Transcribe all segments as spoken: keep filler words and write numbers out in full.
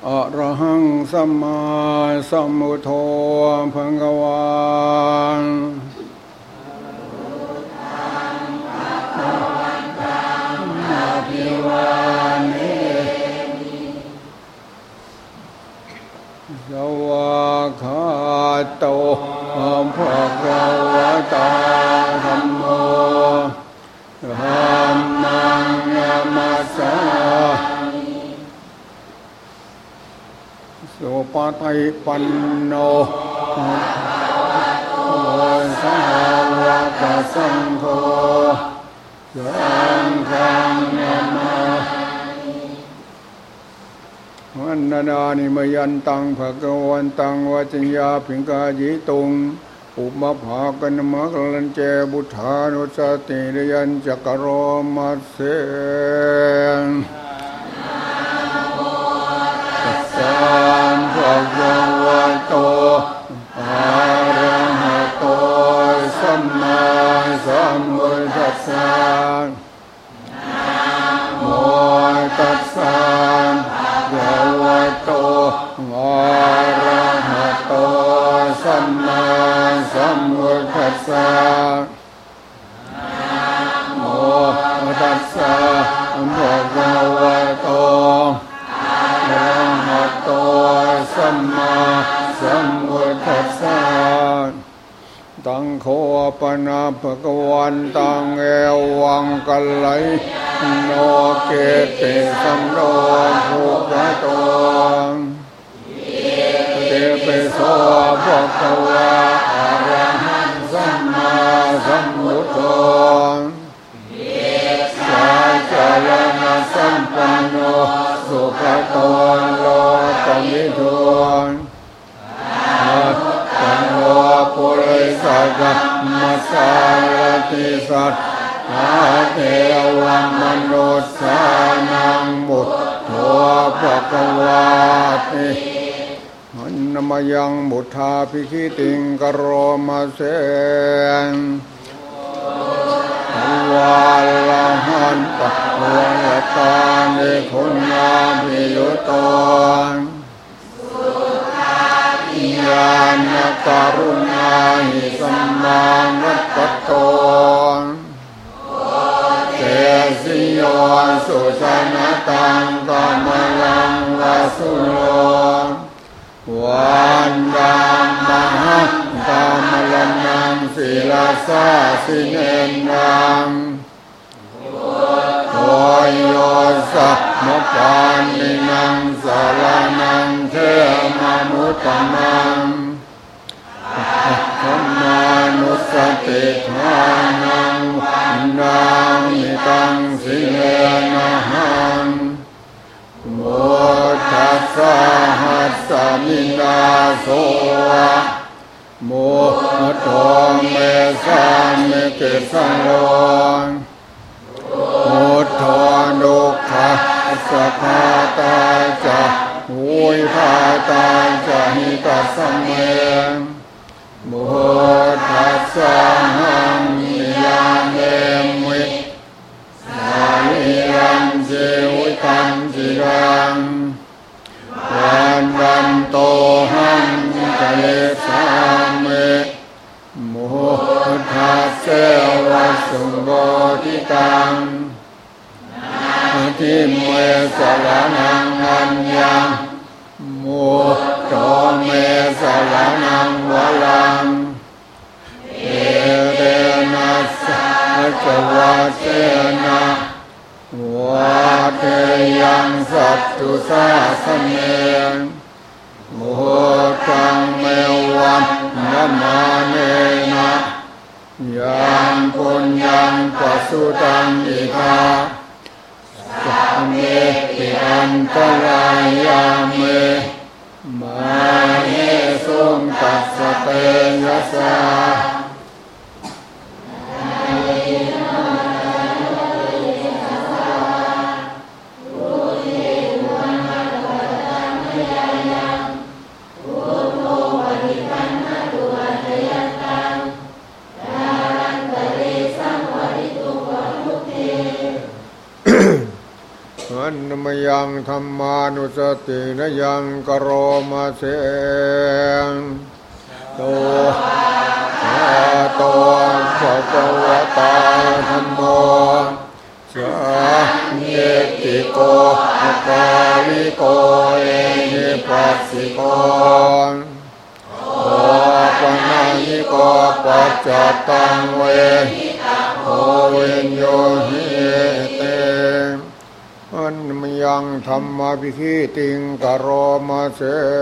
อะระหังสัมมาสัมพุทโธภควาอะภิวาเนมิสวากขาโตภะคะวะตาธัมโมธัมมังนัมมัสสามิสุปฏิปันโนภะคะวะสาวกสังโฆสังฆังนามามิวันนานิมยันตังภะคะวันตังวจัญญาภิกขายิตุงอุปภาคณมะกลันเจบุทธานุสติเรยัญจักโรมัสเสตัสสะภะคะวะโตอะระหะโตสัมมาสัมพุทธัสสะนะโมตัสสะภะคะวะโตอะระหะโตสัมมาสัมพุทธัสสะนะโมตัสสะภะคะวะโตอะระหะโตสัมมาสัมพุทธัสสะตังโฆปนะภะคะวันตังเอวังกัลไลโนเกติสัมโนภุคะโตเตปิโสภะคะวะอะระหังสัมมาสัมพุทโธสัจจานะสัมปันโนสุขโตโลกวิทูตันโนปุริสัจมัสสารติสัทธาเทวมนุสสานังบุตโธภะคะวะติมันนมยังบุทธาภิคิติงกโรมาเสนวาลหันตะวะตานิคุณาภิยุตโตญาณกรุณาหิสัมมานัตโตเตสิโยสุชนะตังกามลังวาสุโลวันดังมหันตามลนังศิลาสาสิเนนังโอยโยสัพมปานินังสารนังเทมามุตตมังธัมมานุสติทานังวันดังมิตังสิเลนะหังโมทัสสะหัสสะมินาโสโมโตเมสามิกิสังโฆโมโทนุขะสัพพะตาจะหุยภาตาจะหิตัสสะเมโมทัสสะหังนิยาเนมิสาลิยันเจวิตันจิรังวันวันโตหังเกสามิโมทัสสะวะสุโบทิตังทิเมสารนังอัญญังโมโตเมสารนังวะลังเอเตนะสัจวัตเตนะวะเทยังสัตตุสาสเนโมตังเมวันนะมาเนนะยังปุญญังปัสสุตังอิทาสัมเมติอันตรายาเมมาเนสุงตัสสะเตยะสาอันนมยังธัมมานุสตินยังกโรมาเสโตโตภะคะวะตาธัมโมสัมเยติโกอะกาลิโกเอหิปัสสิโกโอปนัญิโกปัจจตังเวโอเวนโยหิเตอันมยังธัมมาภิคิติงกโรมาเส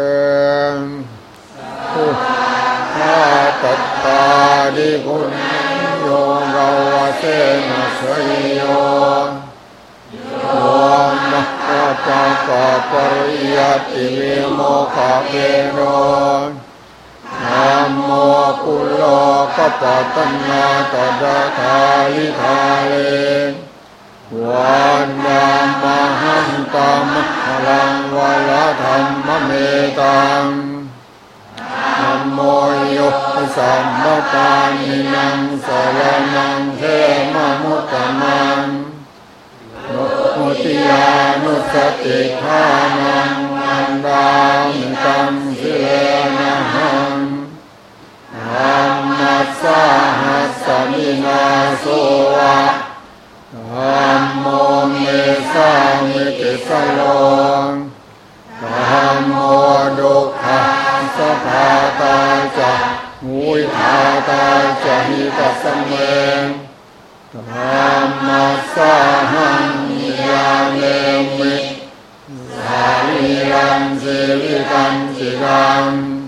อุนาตัตตาดิกุณโยกาวะเสนะสยโยโยมะกะปะกะปริยติวิโมขะเปโนธัมโมกุโลกัปปะตัณหาตถาคาลิทาเลวันยามหันตามะลังวะละธัมมะเมตังธัมโมโยสัมมปานินังสรณังเทมะมุตตมังมุติยานุสติทานังอันดามิตังสิเลนะหังธัมมัสสะหัสสมินาโสวะธัมโมเมสามิติสโลธัมโมดุขะสัพพาตาจะมุยทาตาจะหิตัสเมธัมมัสสะหังยาเนมิสาลีรังสิริกัญจิกัง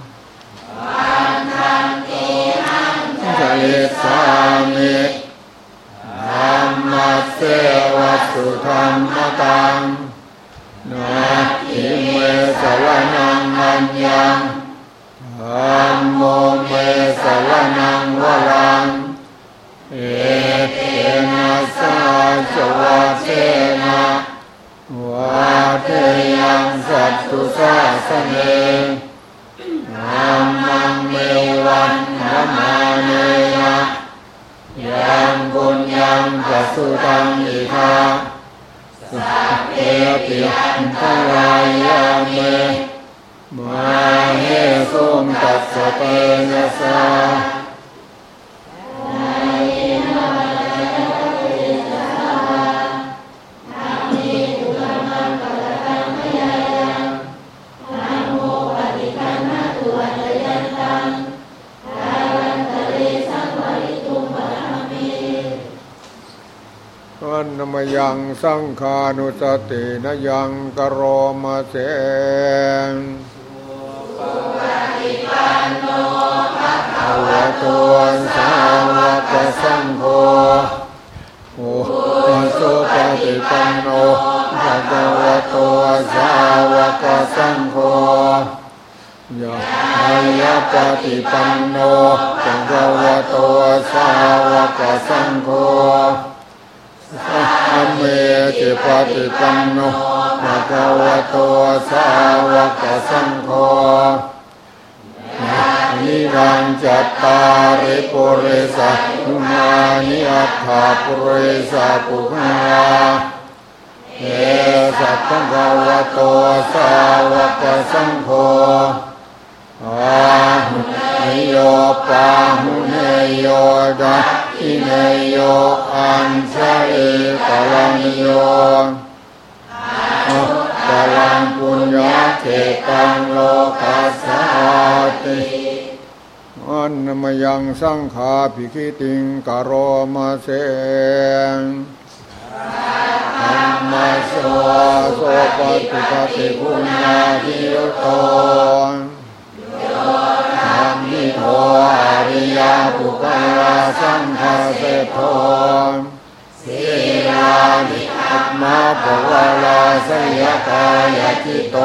จริตสามิธัมมัสเสวัสสุธัมมตังนาทิเมสรณังอัญญังธัมโมเมสรณังวรังเอเตนะสาจวะเสนะวะเทยังสัตตุสาสเนธัมมังเมวันธัมมาเนนะยังบุญยังปัสสุตังอิทาสัพเพปิอันตรายาเมมาเฮสุมตัสสะเตนะสานมยังสังฆานุสตินยังกโรมาเสนสุปฏิปันโนภะคะวะโตสาวกสังโฆโอสุปฏิปันโนภะคะวะโตสาวกสังโฆยะยะปฏิปันโนภะคะวะโตสาวกสังโฆสัมเมจิปฏิปันโนภะคะวะโตสาวกสังโฆนิรังจัตตาริปุริสะนุมานิอัฏฐาปุริสะปุคลาเอสัพพะคะวะโตสาวกสังโฆอาหุเนโยปาหุเนโยดะอิเนโยอัญชลิกาลังโยกาลังปุญญาเขตังโลกัสสาติอันนมยังสังฆาภิคิติงกโรมาเสนธัมมัสสะโสปฏิปติปุญญาภิยุตโตธัมมิโทอริยปุคลาสังฆาเสโทสีลานิอัตมาภวลาสยกายจิตโต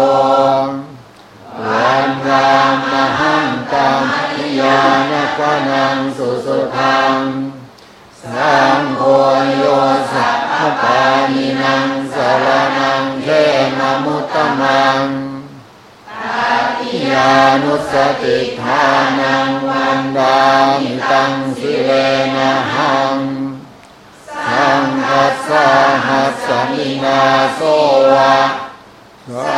วันรามหังตัมยานกนังสุสุทังสังโฆโยสัพพปานินังสรณังเทมะมุตตมังญานุสติทานังวันดามิตังสิเลนะหังสังฆัสสะหัสสมินาโสวะธ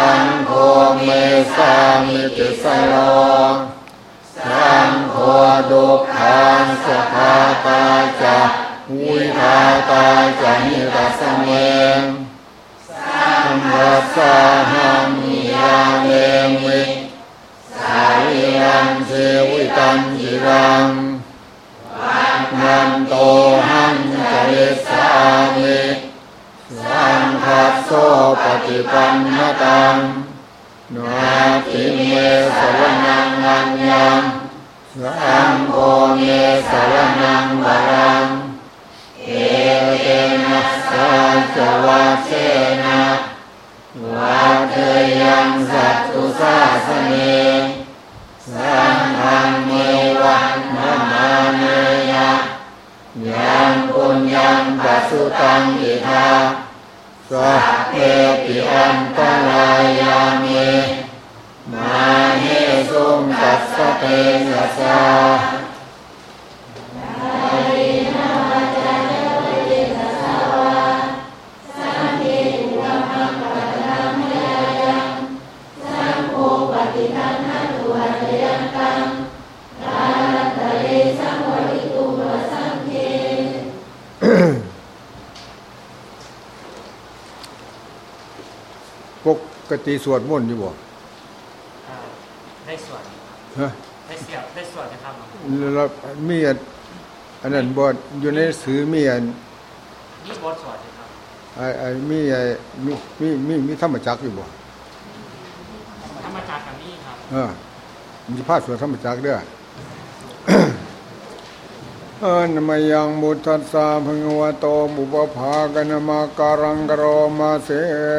สังโฆเมสามิติสโลสังโฆดุขังสุขาตาจาวิทาตาจานิตัสเมสัมภัสสะหังยาเมมิสาวิรังเทวิตังจิรังนันโตหังเจสามิสังคัสโสปฏิปันนตังนาทิเมสรณังอัญญังสังโฆเมสรณังวรังเอเตนะสัจวัชเชนะวัฏเทยังสัตตุสาสเนสังฆังเมวันนามาเนยะยังปุญญังปัสสุตังอิทาสัพเพปิอันตรายามิมาเนสุงตัสสะเตยัสสะปกติสวดมนต์อยู่บ่ได้สวดฮะได้เสียบได้สวดนะครับแล้วมีอันนั้นบ่อยู่ในหนังสือมีอันมีบทสวดครับไอ้ไอ้มีไอ้มีมีมีมีธรรมจักรอยู่บ่ธรรมจักรกับนี่ครับเออมีพาสวดธรรมจักรเด้ออะนะมะยังมุทัสสะภะคะวะโตบุปภาคะนะมะการังกะโรมาเส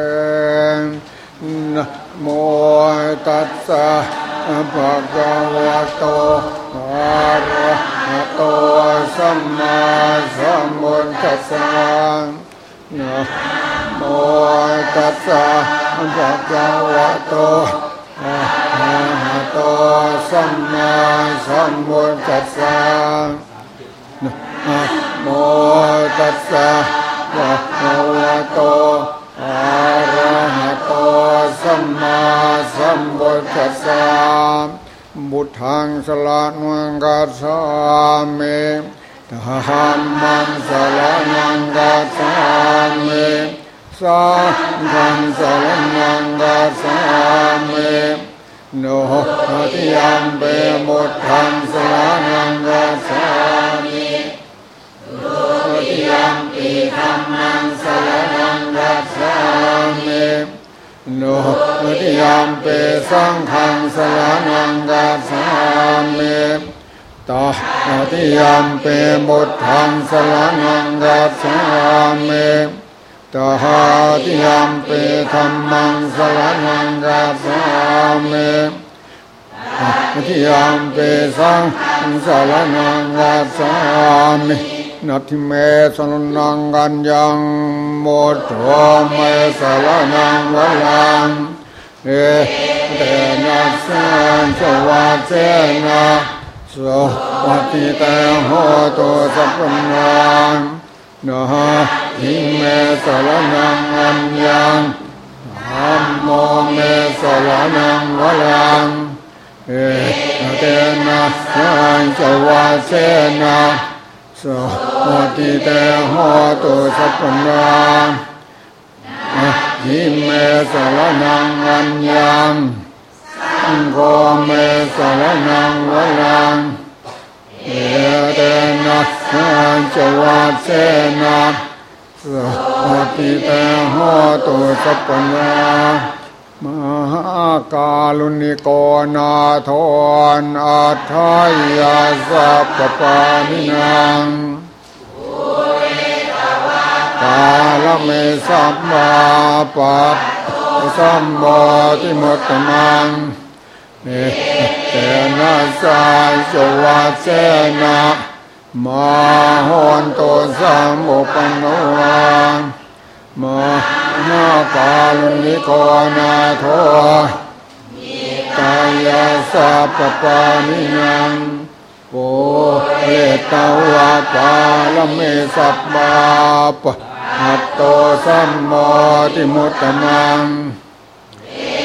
นะโมตัสสะภะคะวะโตอะระหะโตสัมมาสัมพุทธัสสะนะโมตัสสะภะคะวะโตอะระหะโตสัมมาสัมพุทธัสสะนะโมตัสสะภะคะวะโตอะระหะโตสัมมาสัมพุทธัสสะบุตถังสรณังกัจฉามิธัมมังสรณังกัจฉามิสังฆังสรณังกัจฉามิโนติยัมเปบุตถังสรณังกัจฉามิตุติยัมปิธัมมังสรณังกัจฉามิโนติยัมปิสังฆังสรณังกัจฉามิตติยัมปิบุตถังสรณังกัจฉามิตติยัมปิธัมมังสรณังกัจฉามิตติยัมปิสังฆังสรณังกัจฉามินัตถิเมสรณังกัญญังโมโตเมสรณังวรังเอเตนะสัจจวัชเชนะโสวัติเตโหตุสัพพมังนะทิเมสรณังอัญญังธัมโมเมสรณังวรังเอเตนะสัจจวัชเชนะโสติเตโหตุสัพพมังนะทิเมสรณังอัญญังสังโฆเมสรณังวรังเอเตนะสัจจวัชเชนะโสติเตโหตุสัพพมังมหากาลุณิโกนาโทนอัฏฐายาสัพพปานินังกาลเมสัมมาปัปสัมโมทิมุตตมังเอเตนะสัจจวัชเชนะมาโหนตุสัมอุปนโนมหากาลุณิโกนาโทกายาสัพพปานิยังโปเรตวะปาลเมสัพพาปหัตโตสัมโมทิมุตตมังเอ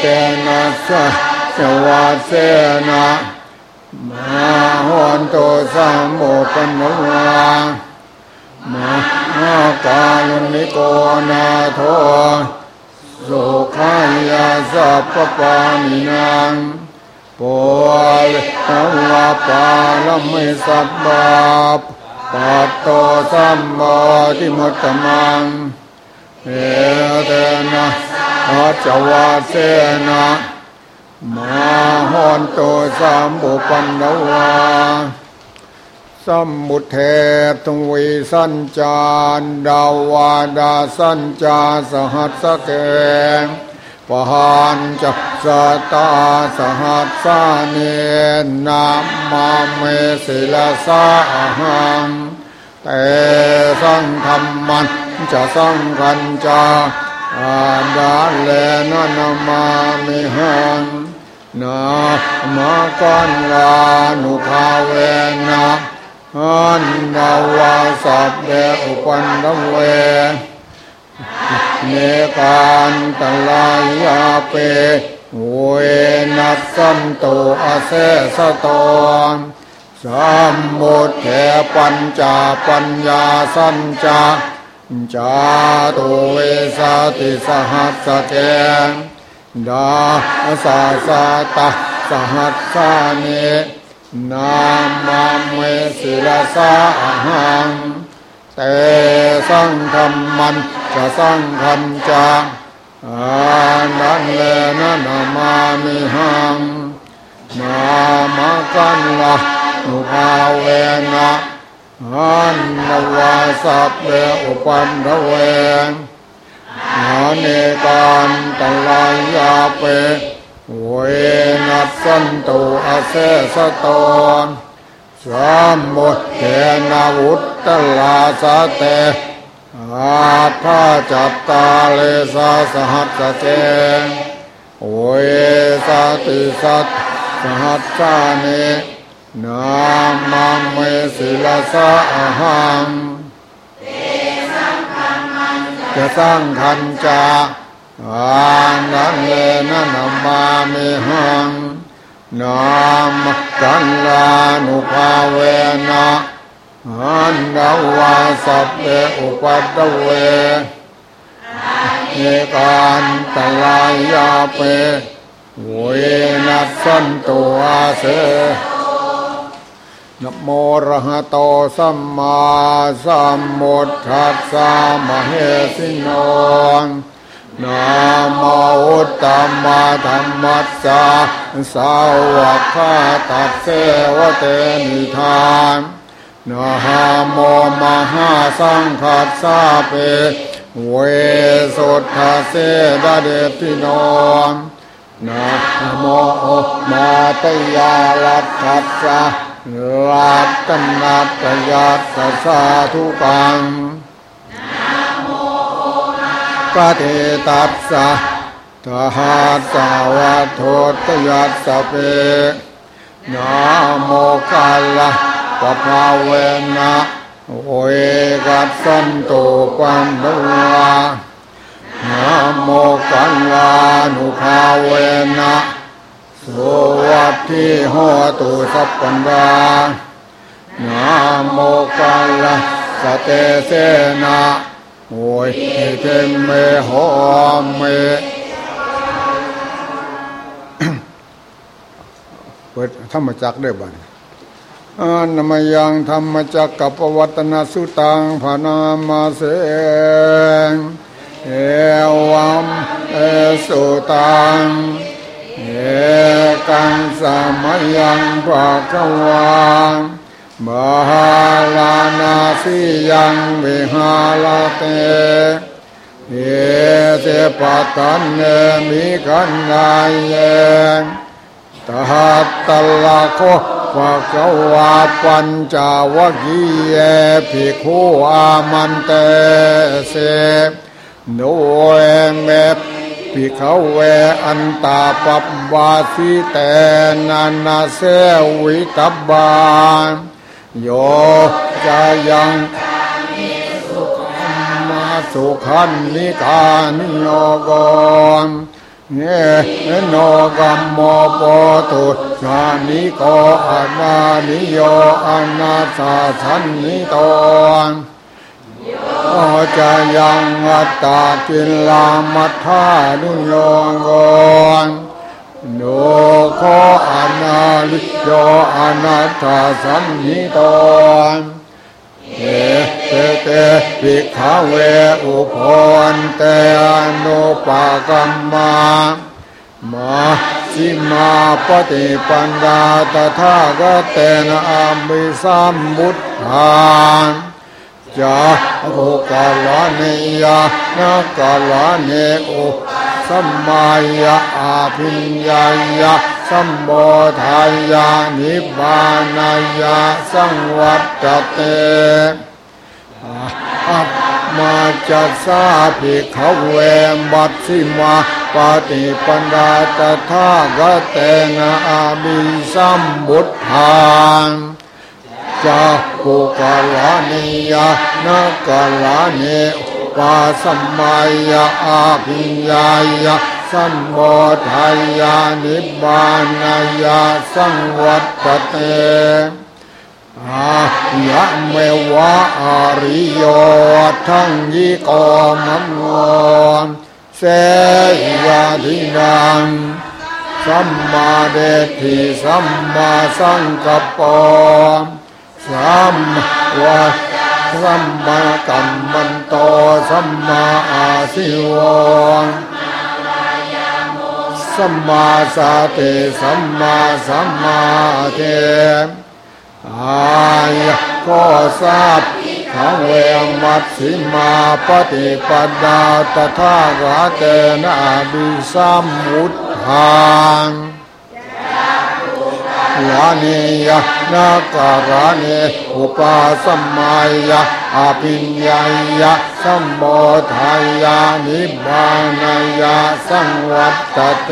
นะสะสวาเสนะมาหอนโตสัมโมปนวามากาลุนิโกนาโทสุขัยยาสัพพปานินางปุริตวะปาลมิสัพพะปัตโตสัมโมทิมุตตมังเอเตนะอาจวาเสนะมาหอนโตสัมปุปันนวาสัมมุเทตุวิสัญจารดาวาดาสัญจาสหัสสเกปหันจักสตาสหัสสาเนนามาเมศิลาสาหังเตสังธรรมันจะสังกันจาอาดาเลนะนามามิหังนามากันลานุภาเวนะอันนาวาสัพเพอุปันนเวเนกันตลายาเปเวนัสสันโตอาเสสโตสัมมุทเถปัญจปัญญาสัญจาจาตุเวสาติสหัสสเกดาสาสาตะสหัสสาเนนามาเมศิลาสาหังเตสังธรรมันจะสังขันจาอานันเลนะนามามิหังนามากันละนุภาเวนะอันนวาสัพเพอุปันนเวนาเนกันตลายาเปเวนัสสันโตอาเสสโตสัมมุทเถนะวุตตลาสะเตอาภาจัตตาเลสะสหัสสะเกเวสาติสัตสหัสสาเนนามาเมศิลาสะหังจะสร้างขันจาอานันเลนะนามามิหังนามกันลานุภาเวนะอันดาวาสัพเพอุปัตตเวเนกันตลายาเปเวนัสสันโตอาเสนะโมระหะโตสัมมาสัมพุทธัสสะมะเหสิโนนะโมอุตตมะธัมมัสสะสาวกขาตัสเสวะเตนิทานนะโมมหาสังฆัสสะเปเวสุทธาเสดาเดติโนนะโมมาตยาลัตถัสสะรัตนัตยัสสะสาธุกังกะเทตัสสะทหัสสะวัฏโทตยัสสะเปนะโมกัลละปะภาเวนะเวกัสสันโตปันนวานะโมกัลลานุภาเวนะสวัสดิโหตุสัพพันดานะโมกัลละสเตเสนะโอยเทมเมโหเมเปิดธรรมจักรได้บ้างอันนามยังธรรมจักกัปวัตนสุตังภานามาเสงเอวัมเอสุตังเอกังสามัยยังภะคะวามหาลานาสิยังวิหาลเตเอเสปัตตันเนมิกันนายเยตัตตละโคภะคะวาปัญจวัคคีย์ภิกขุอามันเตเสโนเอเมภิกขเวอันตาปัปวาสิเตนานาเสวิตับบาโยจะยังสุขันนิกานิโยโกเนโนกัมโมโปตุชานิโกอานานิโยอนาสาสันนิโตโอจะยังอัตตากิลามัทธานุโยโกโนโคอานาลิโยอนาสาสันนิโตเอเตเตภิกขเวอุปนเตอนุปกัมมามาสิมาปฏิปันดาตถาคตเตนะอามิสัมพุทธาจาโภกาลาเนยะนะกาลาเนอุสัมมายะอาภิญญายะสัมโบทายานิบานายะสังวัตเตอัปมาจัสสาภิกขเวมัตสิมาปฏิปันดาตถาคตเตนะอามิสัมพุทธาจาปุกาลาเนยะนะกาลาเนอุปาสัมมายะอาภิญญายะสัมโพธายานิบานายะสังวัตเตอาญะเมวะอาริโยทังยิโกมังโงเสยาธินังสัมมาเดชทิสัมมาสังกัปปะสัมวะสัมมากัมมันโตสัมมาอาสิวะสัมมาสาติสัมมาสัมมาเทอายะก็ทราบขังเวมัตสิมาปฏิปันดาตถาคตเตนะบิสัมพุทธังลาเนยะนาการาเนอุปาสัมมายะอาภิญญายะสัมโพธายานิบานายะสังวัตเต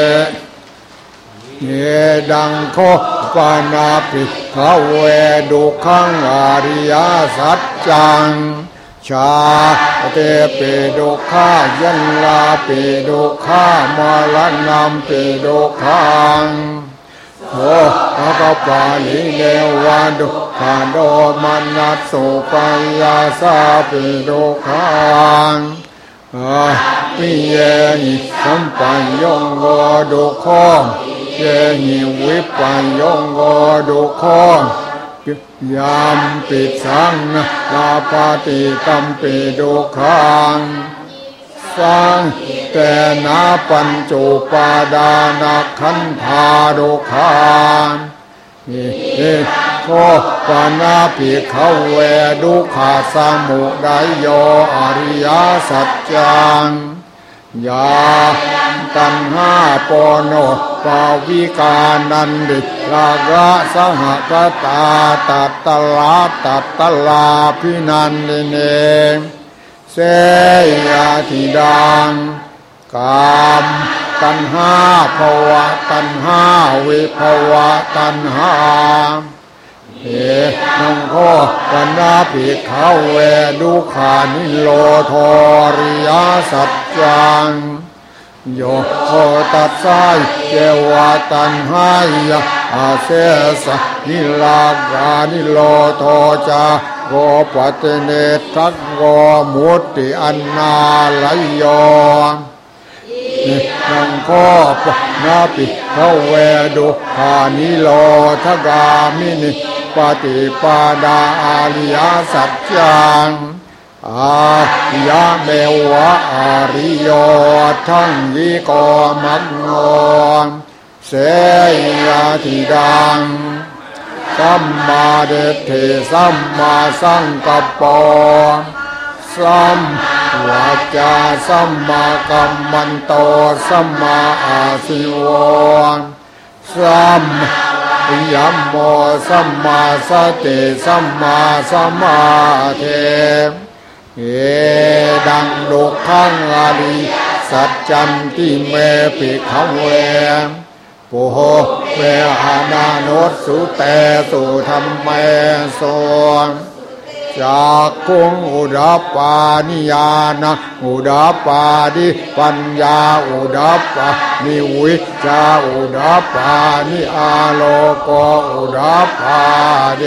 เยดังโคปานาปิขเวดุขังอริยสัจจังชาเตปิดุขายันลาปิดุขามรณัมปิดุขังโออะกปาลิเลวะดุขาโดมานัสสุปายาสาปิดุขังอะปิเยหิสัมปัญญงโกดุขังเยหิวิปัญญงโกดุขังยามปิสังลาปฏิตัมปิดุขังสังเตนะปัญจุปาดานะขันธาดุขังเอโคปานาภิกขเวดุขาสมุทัยโยอริยสัจจังยาตัณหาปโนปาวิกานันดิลากะสหกตาตัตตลาตัตตลาภินันดิเนเสยาธิดังกามตัณหาภวะตัณหาวิภวะตัณหาเอนังโคปนาภิกขเวดุขานิโรธริยสัจจังโยโคตัสสะเจวะตัณหายะอาเสสะนิลากานิโรโทจาโกปัตเนทักโกมุตติอันนาลายโยนังโคปนาภิกขเวดุขานิโรธกามินิปฏิปาดาอาริยสัจจังอาญะเมวะอาริโยทังยิโกมังโงเสยาธิดังสัมมาเดชทิสัมมาสังกัปปะสัมวาจาสัมมากัมมันโตสัมมาอาสิวะสัมยัมโมสัมมาสติสัมมาสมาธิเอดังดุขังอริสัจจันติเมภิกขเวปุโหเวหานานุสุเตสุธรรมเมโสจากกุงอุดาปานิญาณอุดาปานิปัญญาอุดาปานิวิชชาอุดาปานิอาโลโกอุดาปาเด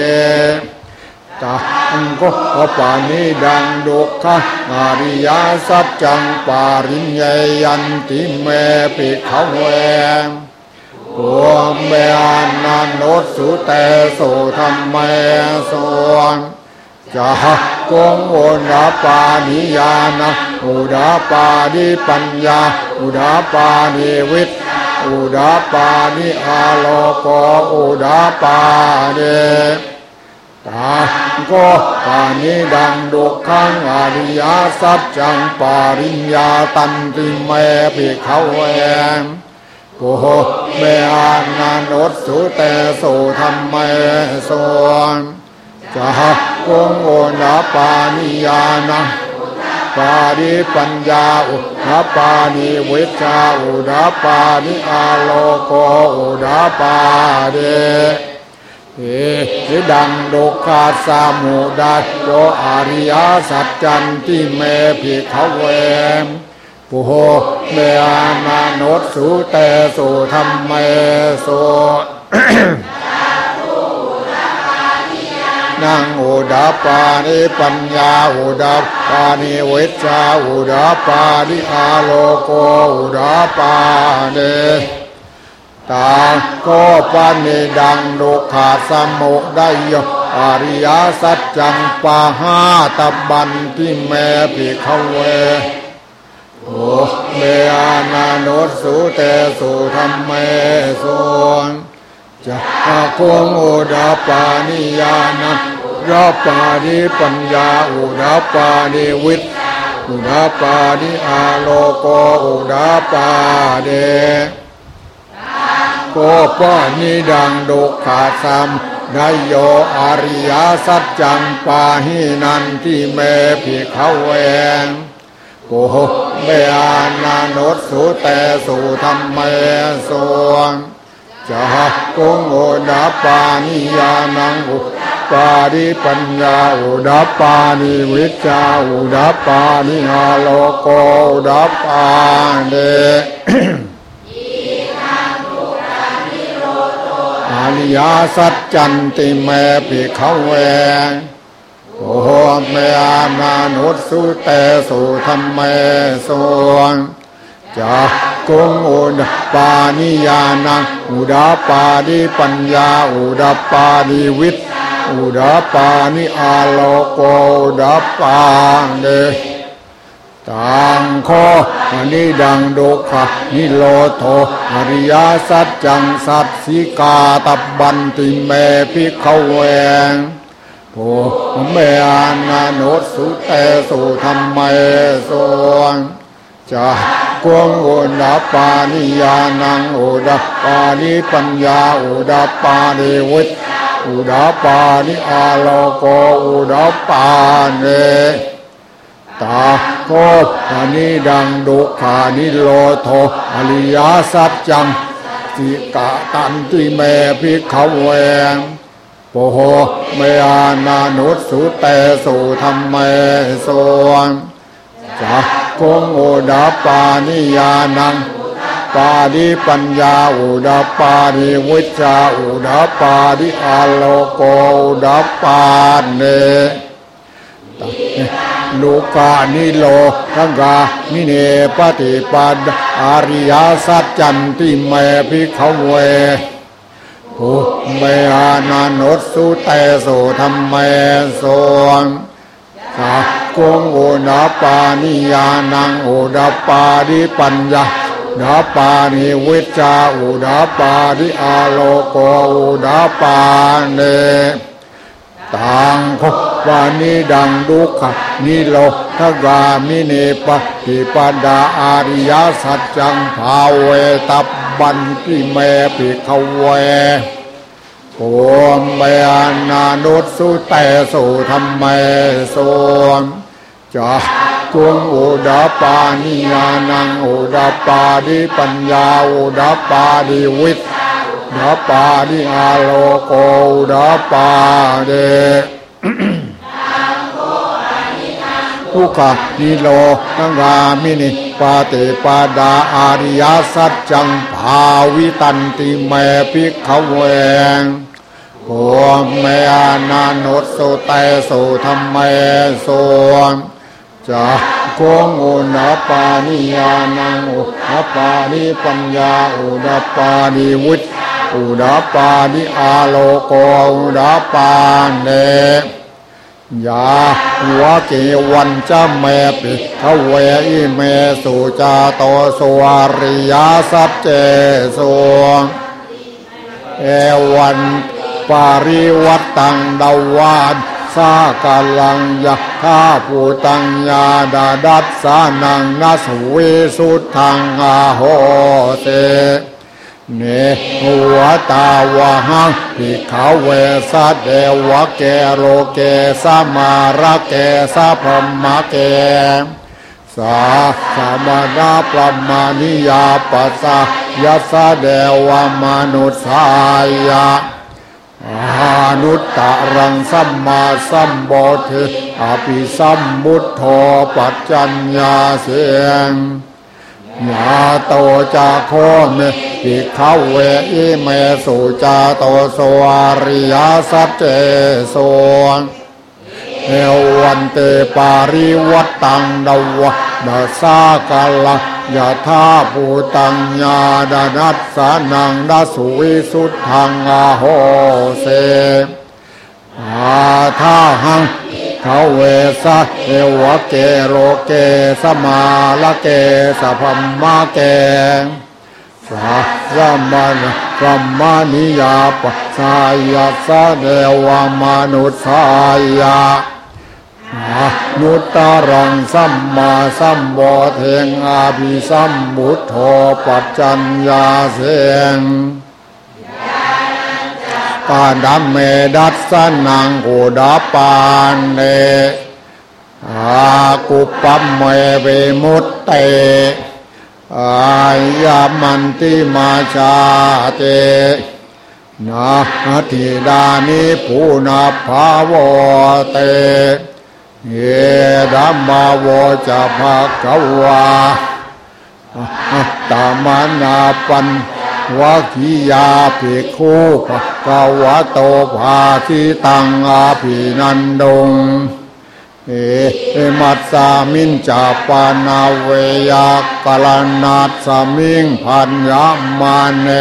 ตังโกปานิดังดุขะอริยสัจจังปาริญญายันติเมปิขเวโอมเบอานันโนสุเตสุธรรมเมสุจากกงอุดาปานิญาณอุดาปานิปัญญาอุดาปานิวิชอุดาปานิอาโลโกอุดาปาเดตังโกปานิดังดุขังอริยสัจจังปาริญญาตันติเมภิกขเวโกเมอานันโนสุเตสุธรรมเมสุจากกงโอนาปานิญาณปานิปัญญาอุดาปานิวิชชาอุดาปานิอาโลโกอุดาปาเดเอดังดุขาสามุทัยโยอริยสัจจันติเมภิกขเวปุโหเมอานาโนสุเตสุธรรมเมสุนังอุดาปานิปัญญาอุดาปานิวิชชาอุดาปานิอาโลโกอุดาปาเนตังโกปานิดังดุขาสมุทัยโยอริยสัจจังปาหาตบันติเมภิกขเวโอเมอานาโนสุเตสุธรรมเมสุจากกงอุดาปานิญาณอุดาปานิปัญญาอุดาปานิวิชอุดาปานิอาโลโกอุดาปาเดโกปานิดังดุขาสัมไดโยอริยสัจจังปาหินันติเมภิกขเวโกเมอานาโนสุเตสุธรรมเมสุจากกงอุดาปานิญาณอุดาปานิปัญญาอุดาปานิวิชชาอุดาปานิอาโลโกอุดาปาเดอริยสัจจันติเมภิกขเวโอเมอานาโนสุเตสุธรรมเมสุจากกงอุดาปานิญาณอุดาปานิปัญญาอุดาปานิวิชอุดาปานิอาโลโกอุดาปาเดตังโคปานิดังดุขะนิโรโธอริยสัจจังสัจสิกาตับบันติเมภิกขเวโอเมอานาโนสุเตสุธรรมเมสุจากกงอุดาปานิญาณอุดาปานิปัญญาอุดาปานิวิชอุดาปานิอาโลโกอุดาปาเนตาโกปานิดังดุขานิโรโธอริยสัจจังสิกาตันติเมภิกขเวโปโหเมอานาโนสุเตสุธรรมเมสุจากกงอุดาปานิญาณปานิปัญญาอุดาปานิวิชชาอุดาปานิอาโลโกอุดาปาเนลูกานิโลทังกามิเนปฏิปันอริยสัจจันติเมภิกขเวโอเมอานาโนสุเตสุธรรมเมสุจากกงอุดาปานิญาณอุดาปานิปัญญาอุดาปานิวิชชาอุดาปานิอาโลโกอุดาปาเนตังโคปานิดังดุขะนิโรธกามิเนปฏิปดาอริยสัจจังภาเวตับบันติเมภิกขเวโอมเมอานาโนสุเตสุธรรมเมสุจากกงอุดาปานิญาณอุดาปานิปัญญาอุดาปานิวิชอุดาปานิอาโลโกอุดาปาเด โทุกขนิโรธงามินิปาติปาดาอาริยสัจจังภาวิตันติเมภิกขเวโภเมอานานุสุเตสุธัมเมสุจะโคงอุณปานิยานังอุณปานิปัญญาอุณปานิวุตอุณปานิอาโลโกอุณปาเนยาหัวเกวันจะเมปิขเวอิเมสุจาโตสวาริยสัจเจโสเอวันปาริวัตตังดาวาดสากาลังยักขาภูตังยาดาดัสสานังนัสวิสุทธังอาโหเตเนหัวตาวะหังภิกขเวสะเดวะเกโรเกสะมาระเกสะพรหมเกสาสมณะปรมานิยาปัสสะยัสสะเดวะมนุสสายะอานุตตรังสัมมาสัมโพธิอภิสัมมุทโธปัจจัญญาเสียงญาโตจาโคเมภิกขเวอิเมสุจาโตสวาริยสัจเจโสเอวันเตปาริวัตตังดาวะนาสากาลังยะธาภูตังญาดานัสสานังดัสวิสุทธังอาโหเสอาทาหังเขาเวสะเอวะเกโรเกสมาละเกสะพัมมาเกสะสมานะพรหมนิยาปัสสายะสะเดวะมนุสสายะอนุตตรังสัมมาสัมโพธิอาภิสัมมุทโธปัจจัญญาเสงปาดัมเมดัสสนังอุดาปานเนอากุปปัมเมเวมุตเตอายามันติมาชาเตนาทิดานิภูนาภาวเตเยดัมมาวจะภะคะวาตามานาปันวะคิยาภิกขุภะคะวะโตภาคิตังอาภินันดงเอมัสสามินจาปานาเวยากาลนัสสมิงพันยามาเน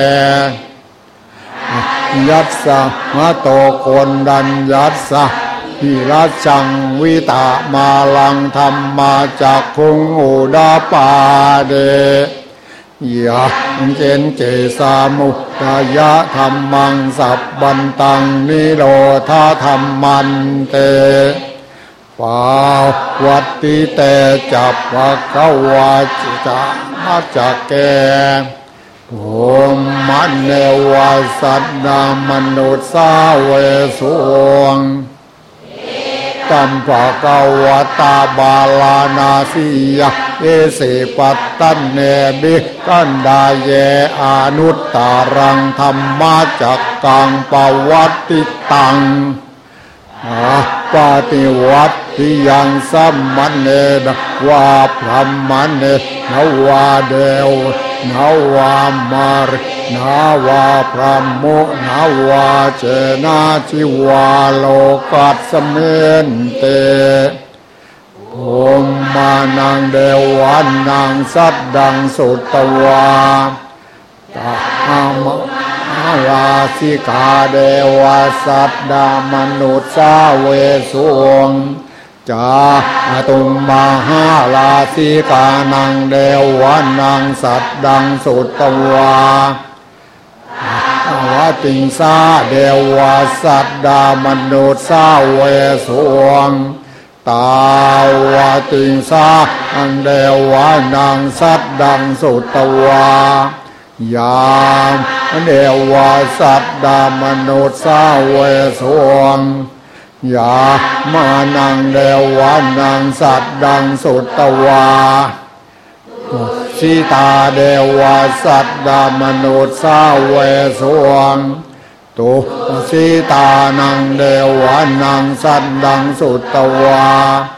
ยัสสะมะโตโกนดัญยัสสะพิราชังวิตามาลังธรรมาจักขุงอุดาปาเดยะเจนเจสามุตตายะธรรมังสัพบันตังนิโรธาธรรมันเตปาวัตติเตจัปภะคะวะจิตามัจจเกโหมันเนวะสัตนามนุสสาเวสุงตัมภะคะวะตาบาลานาสียะเอสิปัตตันเนบิกันดาเยอนุตตรังธรรมจักกังปวัตติตังอาปาติวัตติยังสัมมันเนนะวาพรหมเนนวาเดวนวามารินาวาพรหมุนาวาเจนะจิวาโลกัสเมนเตภูมานังเดวานังสัตดังสุตวาตามะลาสิกาเดวาสัตดามนุษสาเวสุงจาตุมมหาลาสิกานังเดวานังสัตดังสุตวาวะติงสาเดวาสัตดามนุษสาเวสุงตาวะติงสาอันเดวานังสัตดังสุตวายามเดวาสัตดามนุษสาเวสุงยามานังเดวานังสัตดังสุตวาสิตาเดวาสัตดามนุษสาเวสุงตุสิตานังเดวานังสัตดังสุตวา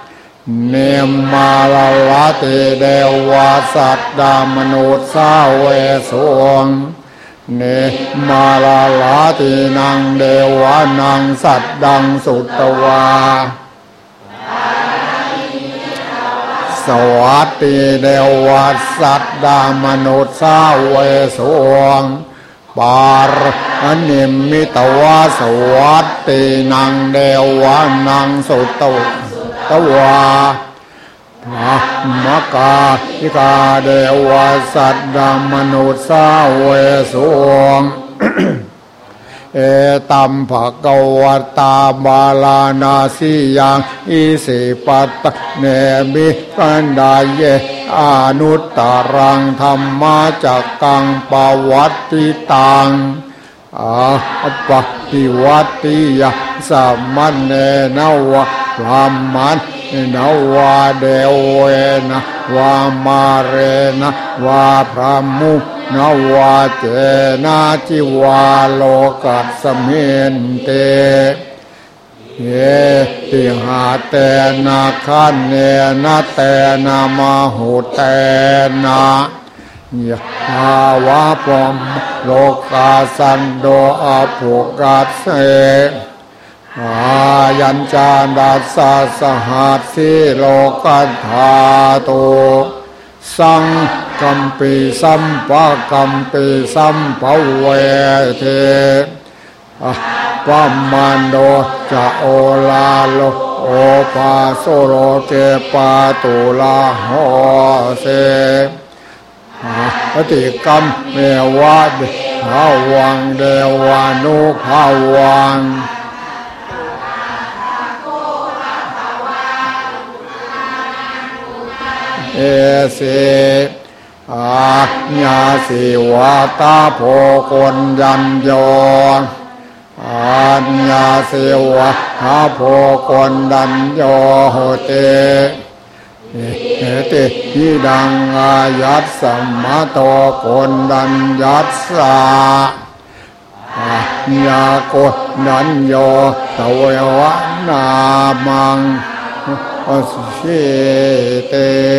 เนมมาลาลาติเดวาสัตดามนุษย์สาเวสวงเนมาลาลาตินังเดวานังสัตดังสุตวาสวัสดีเดวาสัตดามนุษย์สาเวสวงปารณิมิตวาสวัสดีนังเดวานังสุตวาพระมกาธิกาเดวาสัตดามนุษย์สาเวสวงเอตัมภะกวตาบาลานาสิยังอิสิปัตเนมิกันดาเยอนุตตรังธรรมจักกังปวัตติตังอาปฏิวัติยะสัมมันเนนวะพรามันนวะเดเวนะวามาเรนะวาพรามุนวะเจนะจิวาโลกัสสเมนเตเยติหาเตนะคันเนนะเตนะมหุเตนะยะภาวะปมโลกาสันโดอภุกัสเสอายัญจาดัสสะสหัสสิโลกัฏฐาโตสังกัมปิสัมปะกัมปิสัมภเวเทปัมมันโดจะโอลาโลโอปาโสโรเกปาตุลาโหเสปฏิกรรมเมวะเดภาวังเดวานุภาวังเอเสอาญาสิวาตาโพกนยันโยอาญาสิวาตาโพกนยันโยโหเตเอติหิดังอายัสสัมมาโตกนดันยัสสะอาญาโกนันโยตเววะนามังอสิเต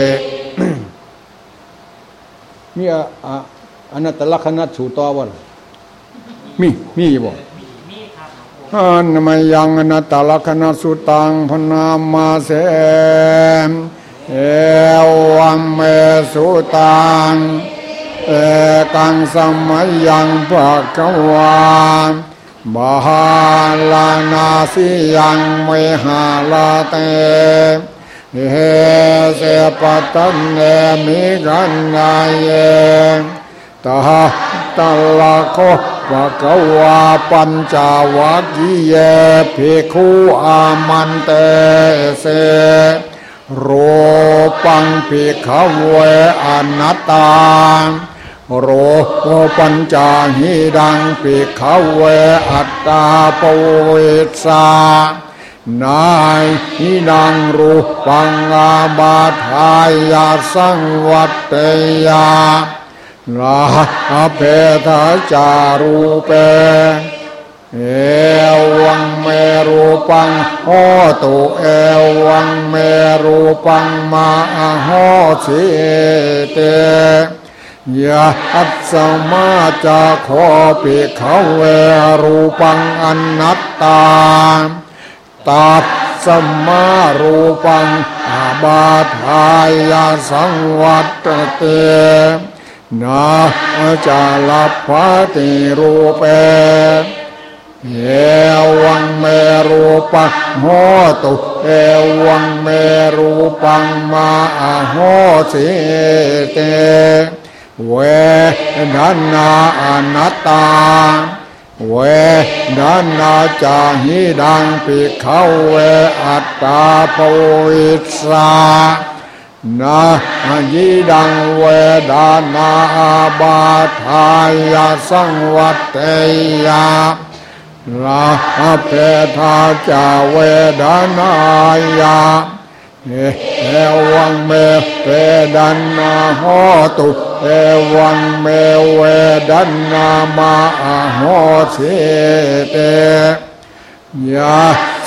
มีอะอนัตตลักษณะสูตรบ่มีมีบ่อันมยังอนัตตลักษณะสุตังพนามาเสเอวังเมสุตังเอกังสมัยยังภะคะวาบาลานาสิยังเมหาลาเตเฮเสปตันเนมิกันนายเยตาตะละโคภะคะวาปัญจวัคคีย์ภิกขุอามันเตเสโรปังภิกขเวอนัตตาโรปัญจหิดังภิกขเวอัตตาปเวสานายหิดังรูปังอาบาทายาสังวัตเตยาลาเพทาจารูเปเอวังเมรูปังโหตุเอวังเมรูปังมาโหสิเตยะอัสสมาจาโคปิเขาเวรูปังอนัตตาตัสสมารูปังอาบาทายาสังวัตเตนะจาลภัตติรูเปเอวังเมรูปังโหตุเอวังเมรูปังมาโหสิเตเวนันนาอนัตตาเวนันนาจาหิดังภิกขเวอัตตาปวิสสานะหิดังเวดานาอาบาทายาสังวัตเตยาลาเพทาจาเวดานายาเอวังเมเวดันนาโหตุเอวังเมเวดันนามาโหสิเตยาส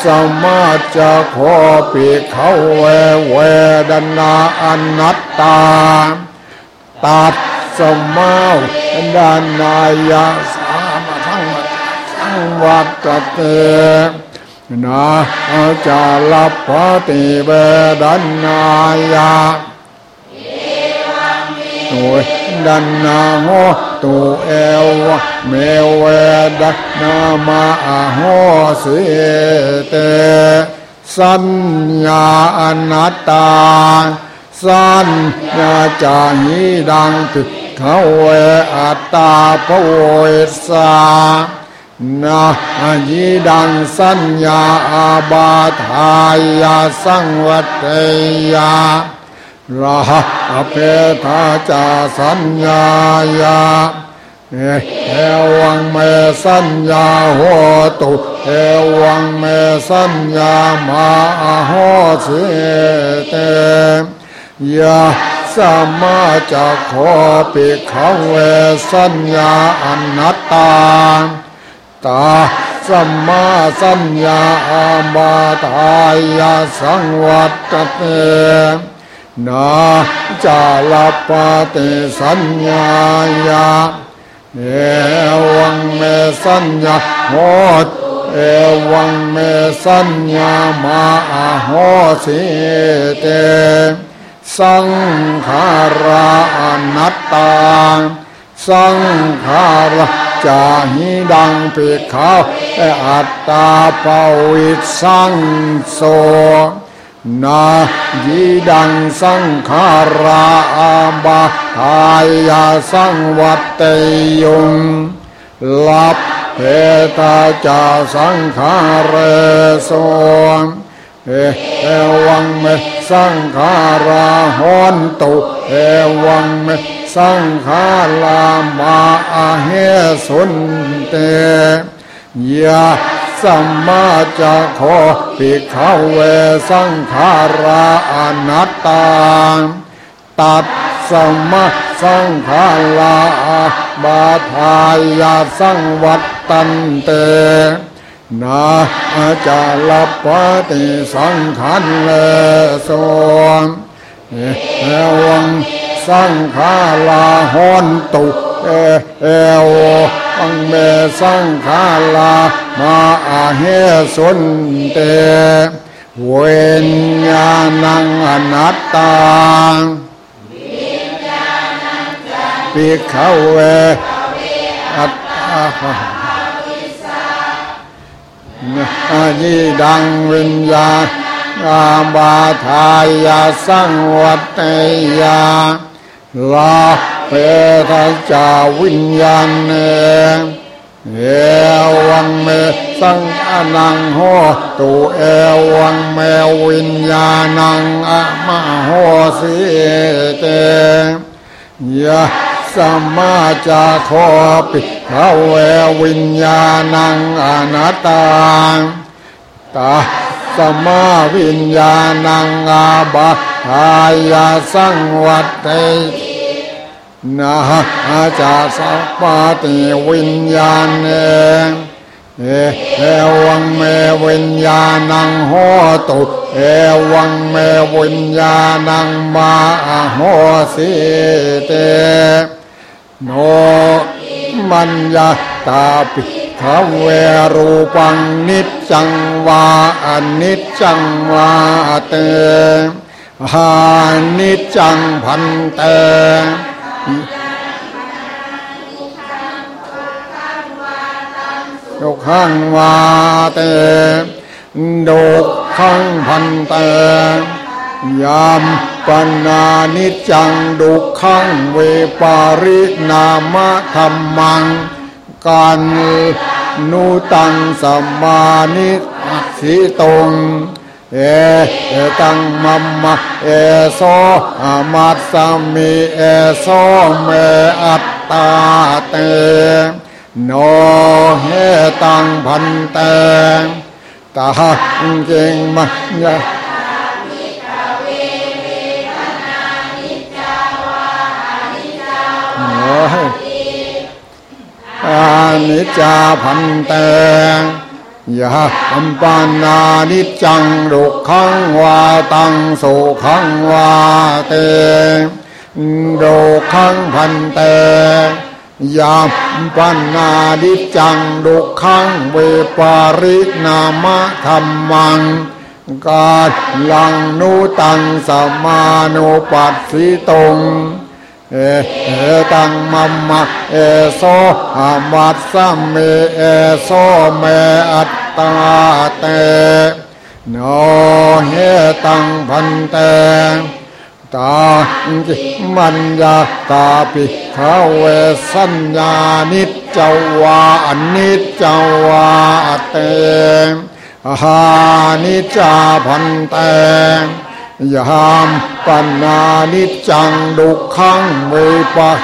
สมาจะขอปิเขาเวเวดนาอนัตตาตัดสมาดานายะสามทั้งทั้งวัตเตนะจาลปฏิเวดนายะตุดันนาโหตุเอวเมเวดนามาโหสิเตสัญญาอนัตตาสัญญาจาหิดังติเขาเวอัตตาภโวสานาหิดังสัญญาอาบาทายาสังวัตเตยาราอเพทาจาสัญญายาเอวังเมสัญญาโหตุเอวังเมสัญญามาโหสิเตยะสัมมาจักขปิขังเวสัญญาอนัตตาตาสัมมาสัญญาอาบาทายาสังวัตเตนาจาลปฏิสัญญายาเอวังเมสัญญาโหตเอวังเมสัญญามาโหสิเตสังขาราอนัตตาสังขาราจาหิดังปิเขาอัตตาภวิสังโสนายิดังสังขาราอาบาทายาสังวัตเตยุงลับเพตาจาสังขาเรโสเอวังเมสังขาราหอนตุเอวังเมสังขารามาอาเหสุนเตยะสัมมาจักขปิเขาเวสังขาราอนัตตาตัดสัมมาสังขาราบาทายาสังวัตตันเตนาจาลปฏิสังขันเลโสเอวังสังขาราหอนตุเอเอวังเมสังขารามาอาเหสุนเตเวนญาณังอนัตตาปิเขาเวอัตตาอายิดังวิญญาณอาบาทายาสังวัตเตยาลาเพทะจาวิญญาณเนเอวังเมสังอนังโหตุเอวังเมวิญญาณังอะมะโหสิเตยะสัมมาจักขปิเขาเววิญญาณังอนัตตาตาสัมมาวิญญาณังอาบาทายาสังวัตเตนะจาสัพพติวิญญาณเนเอวังเมวิญญาณังโหตุเอวังเมวิญญาณังมาโหสิเตโนมัญญาตาปิเขาเวรูปังนิจจังวาอนิจจังวาเตหานิจจังพันเตดุขังวาเตดุขังพันเตยามปัญนานิจจังดุขังเวปารินามะธัมมังกันนุตังสัมมานิสิตงเอเอตังมัมมะเอโสอามัสสมิเอโสเมอัตตาเตโนเฮตังพันเตตาเก่งมะยะอานิจจาพันเตยะอัมปานานิจจังดุขังวาตังสุขังวาเตดุขังพันเตยามปันนาดิจังดุขังเวปารินามะธัมมังกาลังนุตังสัมมานุปัสสิตงเอเอตังมัมมะเอโสอามัสสะเมเอโสเมอัตตาเตโนเฮตังพันเตตาจิมัญญาตาปิขเวสัญญานิจจวาอนิจจวาเตหานิจจาพันเตยามปัญญานิจจังดุขังเวปะ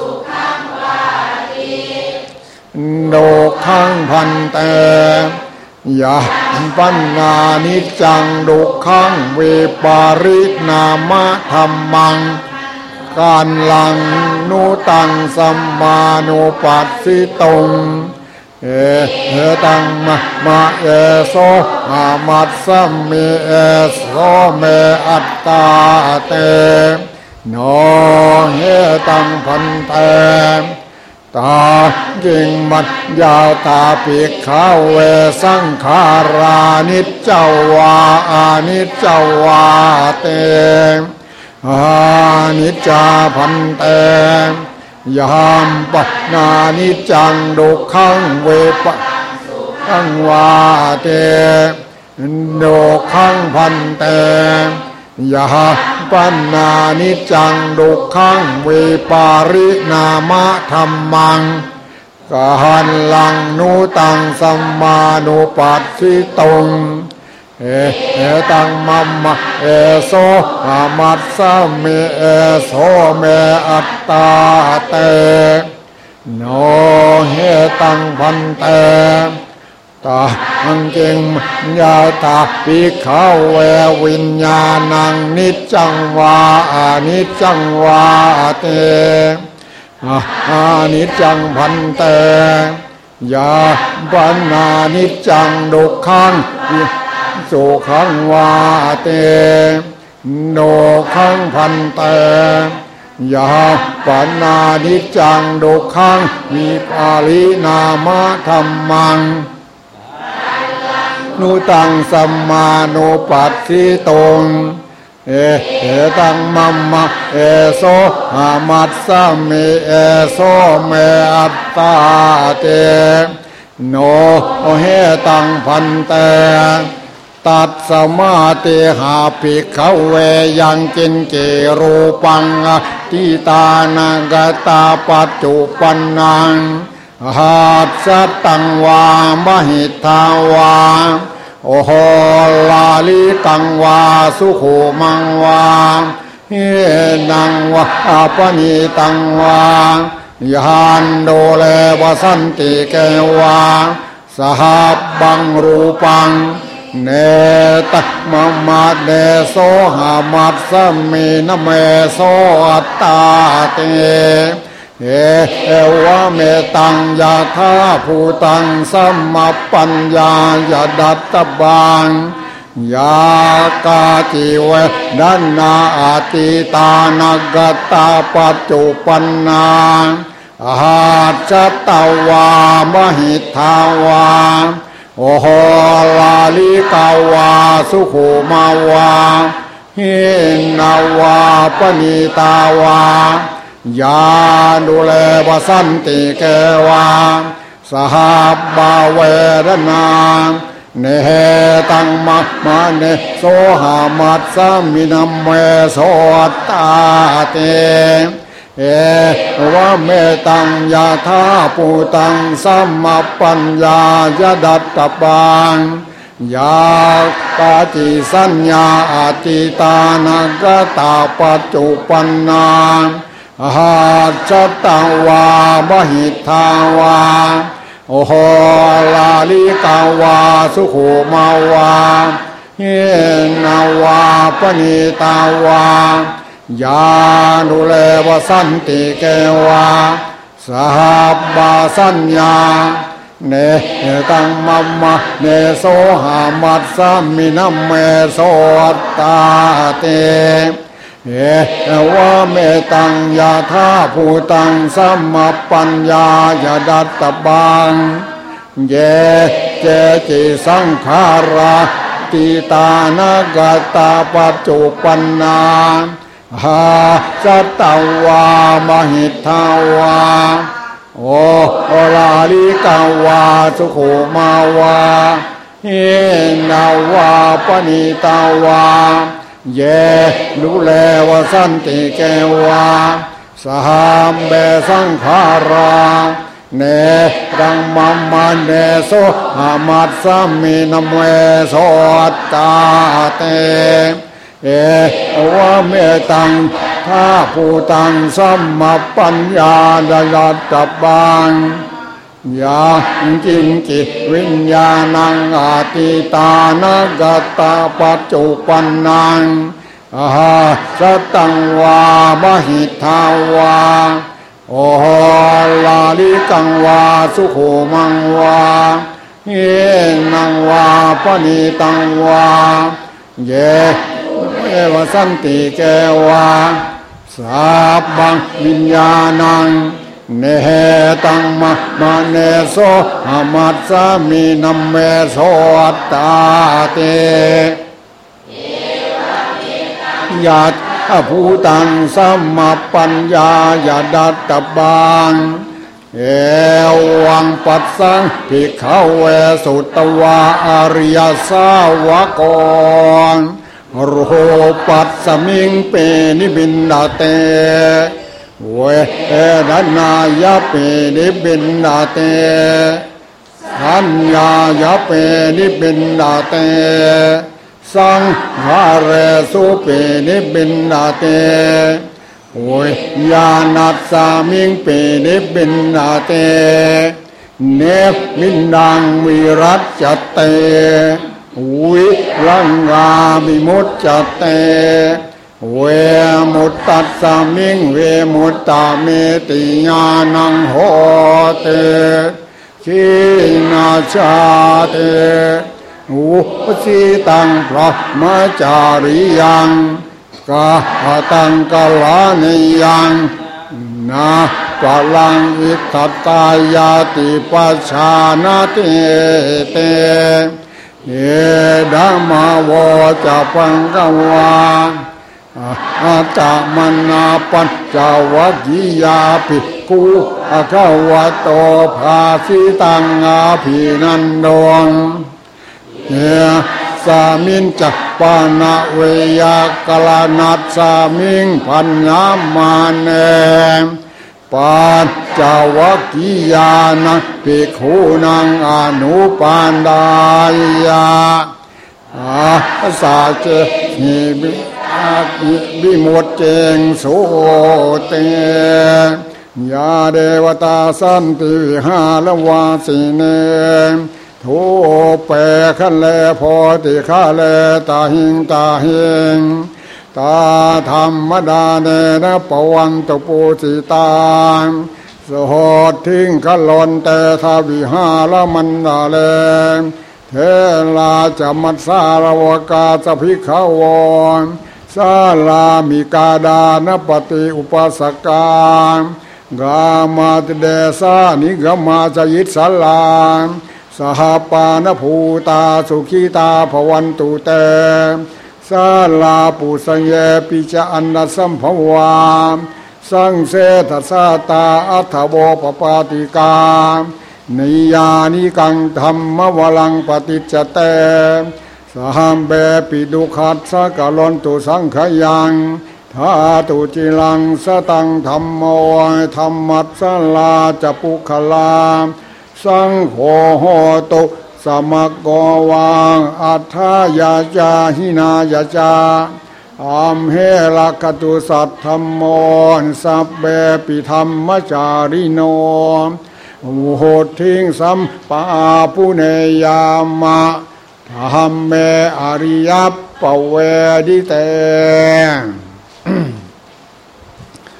ดุขังพันเตยะปัญญานิจจังดุขังเวปารินามะธัมมังการลังนุตังสัมมานุปัสสิตงเอเอตังมะมะเอโสอามัสสะเมเอโสเมอัตตาเตโนเฮตังพันเตตาจิงมัจยาตาปิขเวสังขารานิจจวาอานิจจวาเตอานิจจาพันเตยามปัจนานิจจังดุขังเวปะขังวาเตดุขังพันเตยาปัญนานิจจังดุขังเวปารินามะธัมมังกหันลังนุตังสัมมานุปัสสิตงเอเอตังมัมมะเอโสอามัสสะเมเอโสเมอัตตาเตโนเฮตังพันเตตาอังเกงยาตาปิขเววิญญาณังนิจจังวาอานิจจังวาเตอานิจจังพันเตยาปัญนานิจจังดุขังสุขังวาเตโนขังพันเตยาปัญนานิจจังดุขังวิปารินามะธัมมังนุตังสัมมานุปัสสิตงเอเอตังมัมมะเอโสอามัสสะเมเอโสเมอัตตาเตโนเฮตังพันเตตัดสมาติหาภิกขเวยังกินเกรูปังทิตานากตาปัจจุปันนังหัสสตังวามหิทาวาโอโหลาลิตังวาสุโขมังวาเฮนังวะปณิตังวายานโดเลวสันติเกวาสหับบังรูปังเนตัมะมะเดโสหามัสสะเมนะเมโสอัตตาเตเอเอวะเมตังยะธาภูตังสัมมาปัญญายะดัตตบังยากาจิเวดันนาอาติตานากตาปัจจุปันนาอาจตวามหิทาวาโอโหลาลิกาวาสุโขมาวาเฮนาวาปณิตาวายาดูแลวสันติเกวาสหับบาเวรนาเนตังมะมะเนโสหามัสสะมินัมเมโสตาเตเอวะเมตังยาธาปูตังสัมมาปัญญายะดัตตบังยากาจิสัญญาอาติตานากตาปัจจุปันนาหัสสตังวามหิทาวาโอโหลาลิกาวาสุโขมาวาเฮนาวาปณิตาวายานุเลวสันติเกวาสหับบาสัญญาเนตังมัมมะเนโสหามัสสามินัมเมโสตาเตเอวะเมตังยาธาภูตังสัมมปัญญายดัตตบังเยเจจิสังขาราติตานากตาปัจจุปันนาหาสัตตวามหิทธาวาโอโอลาลิกาวาสุโขมาวาเฮนาวาปณิตาวาเยดูแลวสันติแกวาสามเบสังขาราเนรังมัมมันเนโสหามัสสามินัมเวโสตาเตเอวะเมตังท่าภูตังสัมมปัญญาดยัตตบังยาจิงจิวิญญาณังอาติตานากตาปัจจุปันนังอาหาสตังวามหิทธาวาโอลาลิกังวาสุโขมังวาเฮนังวาปณิตังวาเยเอวสันติแกวาสัพพังวิญญาณังเนตังมะมะเนโสหามัสสามินัมเมโสตาเตยัตภูตังสัมมปัญญายดัตตบังเอวังปัสสังภิกขเวสุตวาอริยสาวกโรปัสสมิงเปนิบินดาเตเวรนายะเปนิบินดาเตสัญญายะเปนิบินดาเตสังฆาเรสุเปนิบินดาเตเวยานัสสามิงเปนิบินดาเตเนมินดังวิรัตจเตวิรังกามิมุตจเตเวมุตตัสสามิงเวมุตตาเมติญาณังโหเตชินาชาเตอุปสิตังพระมจาริยังกาตังกลานิยังนาปะลังอิทธัตตายาติปัชชานาเตเตเยดัมมาวจะปังกวาอาตมนาปัญจวัคคียาภิกขุอะคะวะโตภาสิตังอาภินันโดเยสามินจักปานะเวยากลานัสสามิงพันนามานเนปัญจวัคคียานังภิกขุนังอนุปันดายาอาสาเจหิบิบิมุตเจงโสเตยาเดวตาสันติวิหารวาสิเนทุเปขันเลโพติฆาเลตาหิงตาหิงตาธรรมดาเนนะปวันตุปูสิตาสหดทิ้งขลนเตทาวิหารมันดาเลเทลาจะมัสสารวกาสภิกขวรสาลามิกาดานปฏิอุปสกากามาตเดสานิกมาจยิตสลาสหปานภูตาสุขีตาภวันตุเตสาลาปุสังเยปิจอันนสัมภวาสังเสทัสสตาอัฏฐโวปปาติกานิยานิกังธรรมวลังปฏิจจเตสหัมเบปิดุขัสสะกะลนตุสังขยังทาตุจิลังสตังธรรมโมธรรมัสสลาจะปุคลาสังโฆโหตุสมะโกวังอัฏฐายาจาหินายาจาอัมเหลักตุสัทธัมโมสัพเบปิธรรมจาริโนโหทิงสัมปาปุเนยามะธรรมเมอริยปเวดิเต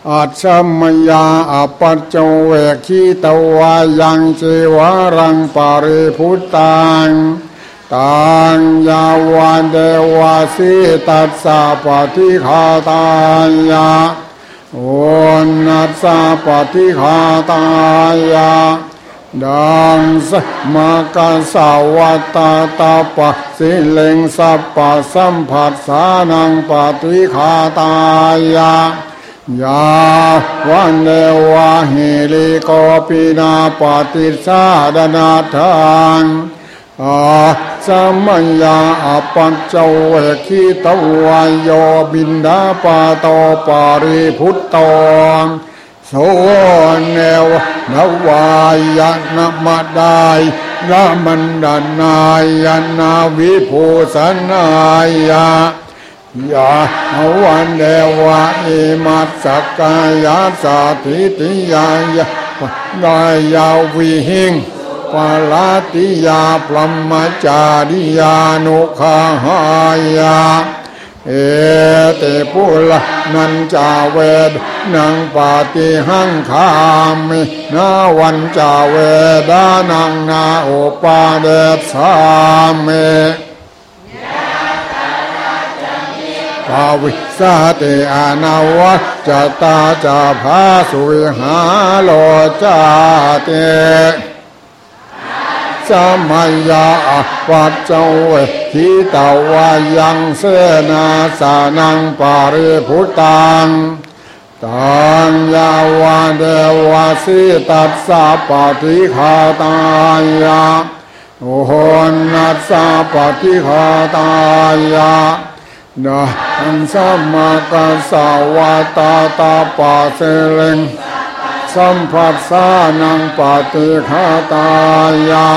อัจฉมยาอปัจจเวคิตวายังจีวรังปาริพุตตังตังยาวาเดวาสิตัสสะปฏิฆาตายะโอนัสสะปฏิฆาตายะดังสมากัสสาวัตตาตาปะสิเลงสัพพะสัมผัสสานังปฏิฆาตายะยาวันเดวะหิริโกปินาปฏิสาดนาทังอาสัมมัญญาอปัจจเวคิตวายโยบินดาปาโตปาริพุตโตโสเนวะนวายะนมดายนามันดานายนาวิภูสันายะยาวันเดวะอิมัสสกายาสาธิติยายะนายาวิหิงปาลาติยาพรหมจาริยานุขหายาเอเตปุลนันจาเวดนังปาติหังคามินาวันจาเวดานังนาโอปาเดสามิภาวิสาติอานาวัจตาจาภาสุวิหาโลจาเตสัมมัญญาอปัจจเวคิตวายังเสนาสานังปาริพุตตังตังยาวาเดวาสิตัสสะปฏิฆาตายะโอนัสสะปฏิฆาตายะนะอันสัมมากัสสาวะตาตาปะเสเลงสัมผัสสานังปฏิฆาตายะ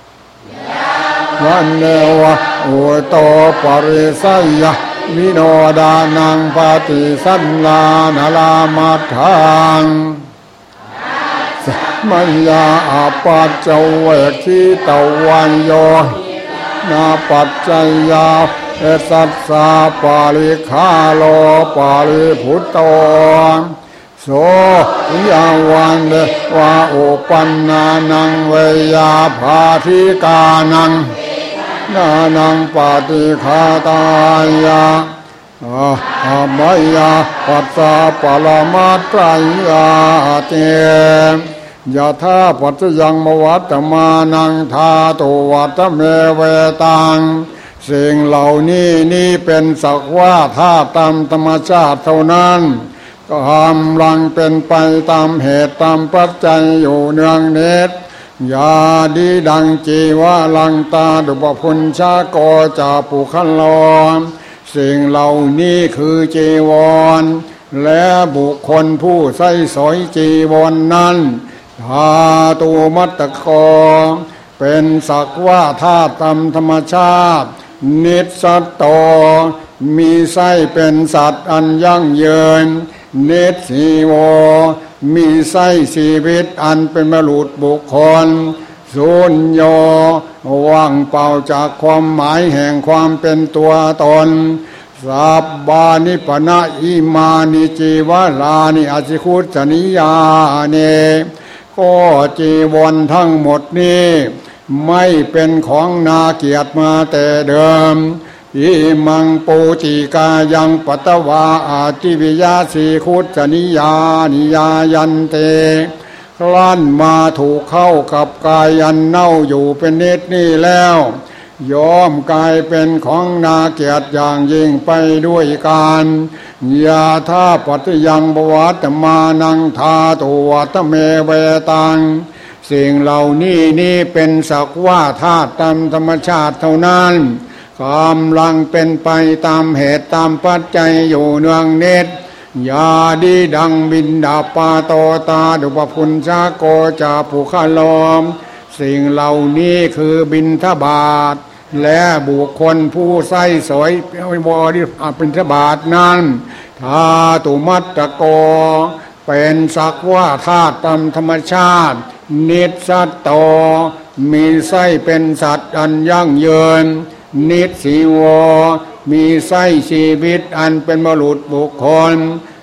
วันเนวะอุโตปริสัยยะวิโนดานังปฏิสันลานาลามัทธังสัมมัญญาอปัจจเวคิตวันโยนาปัจจยาเอสัสสะปาริคาโลปาริพุตโตโสยาวันเดวะโอปันนานังเวยาภาธิกานังนานังปฏิฆาตายะอะมายาปัสสะปรมัตถยาเตยะธาปัจจยังมวัตตมานังธาตุวัตเมเวตังสิ่งเหล่านี้นี่เป็นสักว่าธาตุตามธรรมชาติเท่านั้นกำลังเป็นไปตามเหตุตามปัจจัยอยู่เนืองนิดยาดีดังจีวาลังตาดุปพุญชาโกจาปุคันลอนสิ่งเหล่านี้คือจีวรและบุคคลผู้ใส่สอยจีวร น, นั้นธาตุมัตตโกเป็นสักว่าธาตุตามธรรมชาตินิสสัตโตมีไส้เป็นสัตว์อันยั่งยืนเนตสีโวมีไส้ชีวิตอันเป็นมนุษย์บุคคลสุญโยว่างเปล่าจากความหมายแห่งความเป็นตัวตนสัพบานิปนะอิมานิจีวาลานิอสิคุจนิยาเนก็จีวรทั้งหมดนี้ไม่เป็นของนาเกียรติมาแต่เดิมอิมังปูติกายังปัตตวาอาทิวิยาสีคุจนิยานิยายันเตคลั่นมาถูกเข้ากับกายยันเน่าอยู่เป็นนิดนี้แล้วยอมกลายเป็นของนาเกียรติอย่างยิ่งไปด้วยกันยาธาปัตยังบวัตมานังธาตุวัตเมเวตังสิ่งเหล่านี้นี่เป็นสักว่าธาตุตามธรรมชาติเท่านั้นกำลังเป็นไปตามเหตุตามปัจจัยอยู่เนืองนิดยาดีดังบินดาปาโตตาดุปพุญชาโกจาปุคลอมสิ่งเหล่านี้คือบิณฑบาตและบุคคลผู้ใส่สอยบริบิณฑบาตนั้นธาตุมัตตโกเป็นสักว่าธาตุตามธรรมชาตินิสสัตโตมีไส้เป็นสัตว์อันยั่งยืนนิสีโวมีไส้ชีวิตอันเป็นมนุษย์บุคคล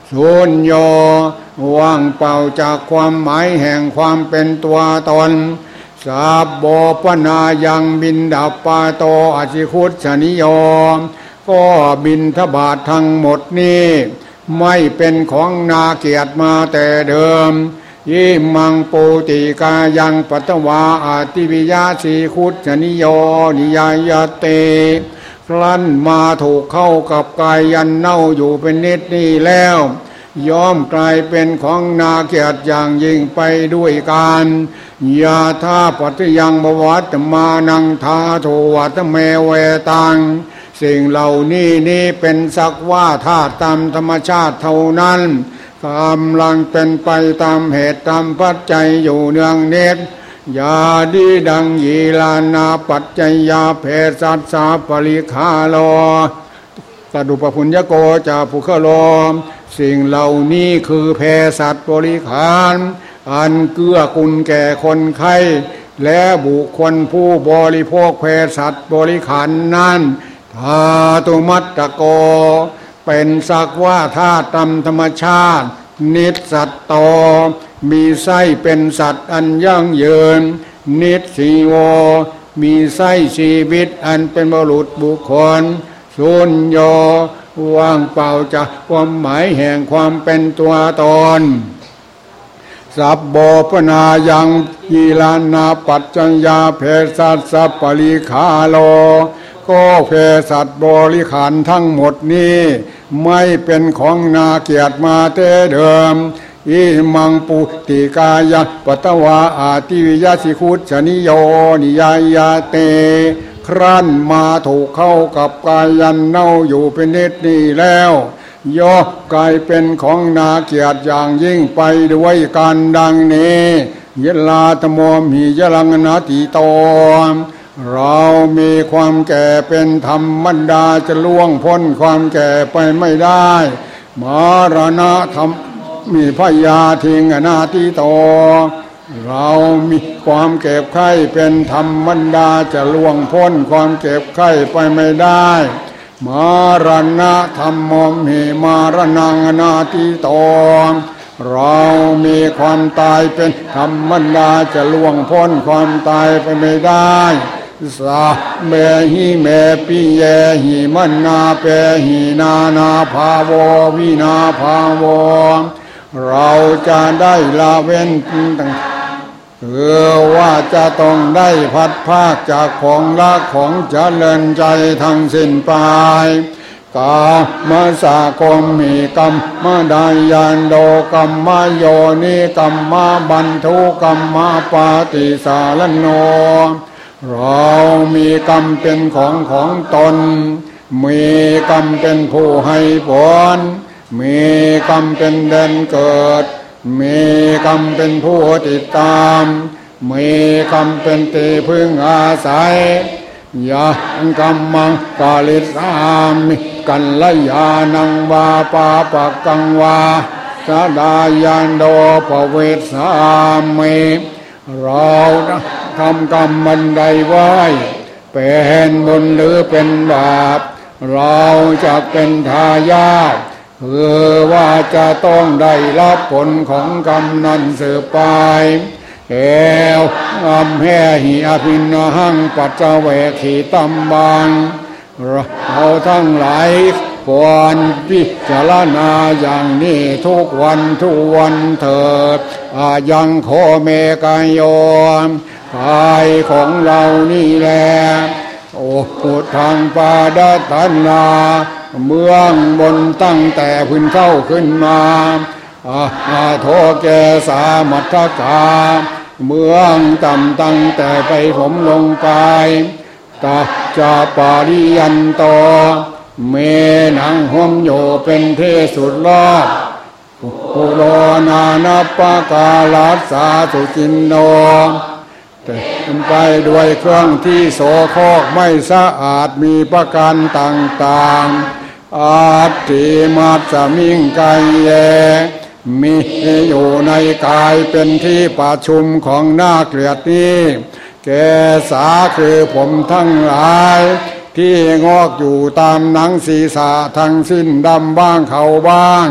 สุญโญว่างเปล่าจากความหมายแห่งความเป็นตัวตนสัพโบปนายังบินดาปาโตอสิคุตสนิโยก็บินทบาททั้งหมดนี้ไม่เป็นของนาเกียรติมาแต่เดิมยิมังปูติกายังปัตตวาอาติวิยาสีคุตสนิโยนิยายเตครั้นมาถูกเข้ากับกายยันเน่าอยู่เป็นนิดนี้แล้วย่อมกลายเป็นของนาเกียรติอย่างยิ่งไปด้วยกันยาธาปัตยังบวัตมานังทาโทวัตเมเวตังสิ่งเหล่านี้นี้เป็นสักว่าธาตุตามธรรมชาติเท่านั้นกำลังเป็นไปตามเหตุตามปัจจัยอยู่เนืองนิดยาดีดังยีลานาปัจจยาเพสัสสะปริคาโลตดุปพุญญโกจาภุคโลสิ่งเหล่านี้คือเภสัชบริขารอันเกื้อกูลแก่คนไข้และบุคคลผู้บริโภคเภสัชบริขารนั้นธาตุมัตตโกเป็นสักว่าธาตุตามธรรมชาตินิสสัตโตมีไส้เป็นสัตว์อันยั่งยืนนิสสีโวมีไส้ชีวิตอันเป็นบุรุษบุคคลสุญโญว่างเปล่าจากความหมายแห่งความเป็นตัวตนสัพโบปนายังยีลานาปัจจัญญาเพสัสสะปริคาโลก็เภสัชบริขารทั้งหมดนี้ไม่เป็นของนาเกียรติมาแต่เดิมอิมังปุติกายะปัตตวาอาติวิยาสิคุตสนิโยนิยายาเตครั้นมาถูกเข้ากับกายยันเน่าอยู่เป็นนิดนี้แล้วย่อกลายเป็นของนาเกียรติอย่างยิ่งไปด้วยกันดังนี้ยะลาตโมมิยะลังนาติโตเรามีความแก่เป็นธรรมดาจะล่วงพ้นความแก่ไปไม่ได้มรณะธรรมมีพยาทิงอนาติโตเรามีความเก็บไข้เป็นธรรมดาจะล่วงพ้นความเก็บไข้ไปไม่ได้มรณะธรรมมีมรณังอนาติโตเรามีความตายเป็นธรรมดาจะล่วงพ้นความตายไปไม่ได้สะเมหิเมปิเยหิมันนาเปหินานาภาววินาภาวเราจะได้ละเว้นต่างคือว่าจะต้องได้พัดภาคจากของละของเจริญใจทั้งสิ้นไปกามสาคมมีกรรมมาดายันโดกรรมโยนิกรรมบันทุกรรมปาติสารโนเรามีกรรมเป็นของของตนมีกรรมเป็นผู้ให้ผลมีกรรมเป็นเดินเกิดมีกรรมเป็นผู้ติดตามมีกรรมเป็นตีพึ่งอาศัยยังกรรมังกาลิสามิกัลลยานังวาปาปะกังวาสดายันโดภเวสามิเราทำกรรมบันใดไว้เป็นบุญหรือเป็นบาปเราจะเป็นทายาทคือว่าจะต้องได้รับผลของกรรมนั้นสืบไปเอวอัมแห่หิอภินหังปัจจเวขีตัมบังเราทั้งหลายควรพิจารณาอย่างนี้ทุกวันทุกวันเถิดอายังโคเมกายโยกายของเรานี่แหละโอพุทธังปาดตันนาเมืองบนตั้งแต่พื้นเข้าขึ้นมาอาโทเกสามัทธกาเมืองต่ำตั้งแต่ไปผมลงไปตาจาปาริยันโตเมนังห่มโยเป็นเทสุดรอดปุโรนานาปกาลัสสาสุจินโนแต่ไปด้วยเครื่องที่โสโครกไม่สะอาดมีประการต่างๆอาทิมัสสมิงกายเยมีอยู่ในกายเป็นที่ประชุมของนาเกลียดนี้เกศาคือผมทั้งหลายที่งอกอยู่ตามหนังศีรษะทั้งสิ้นดำบ้างเขาบ้าง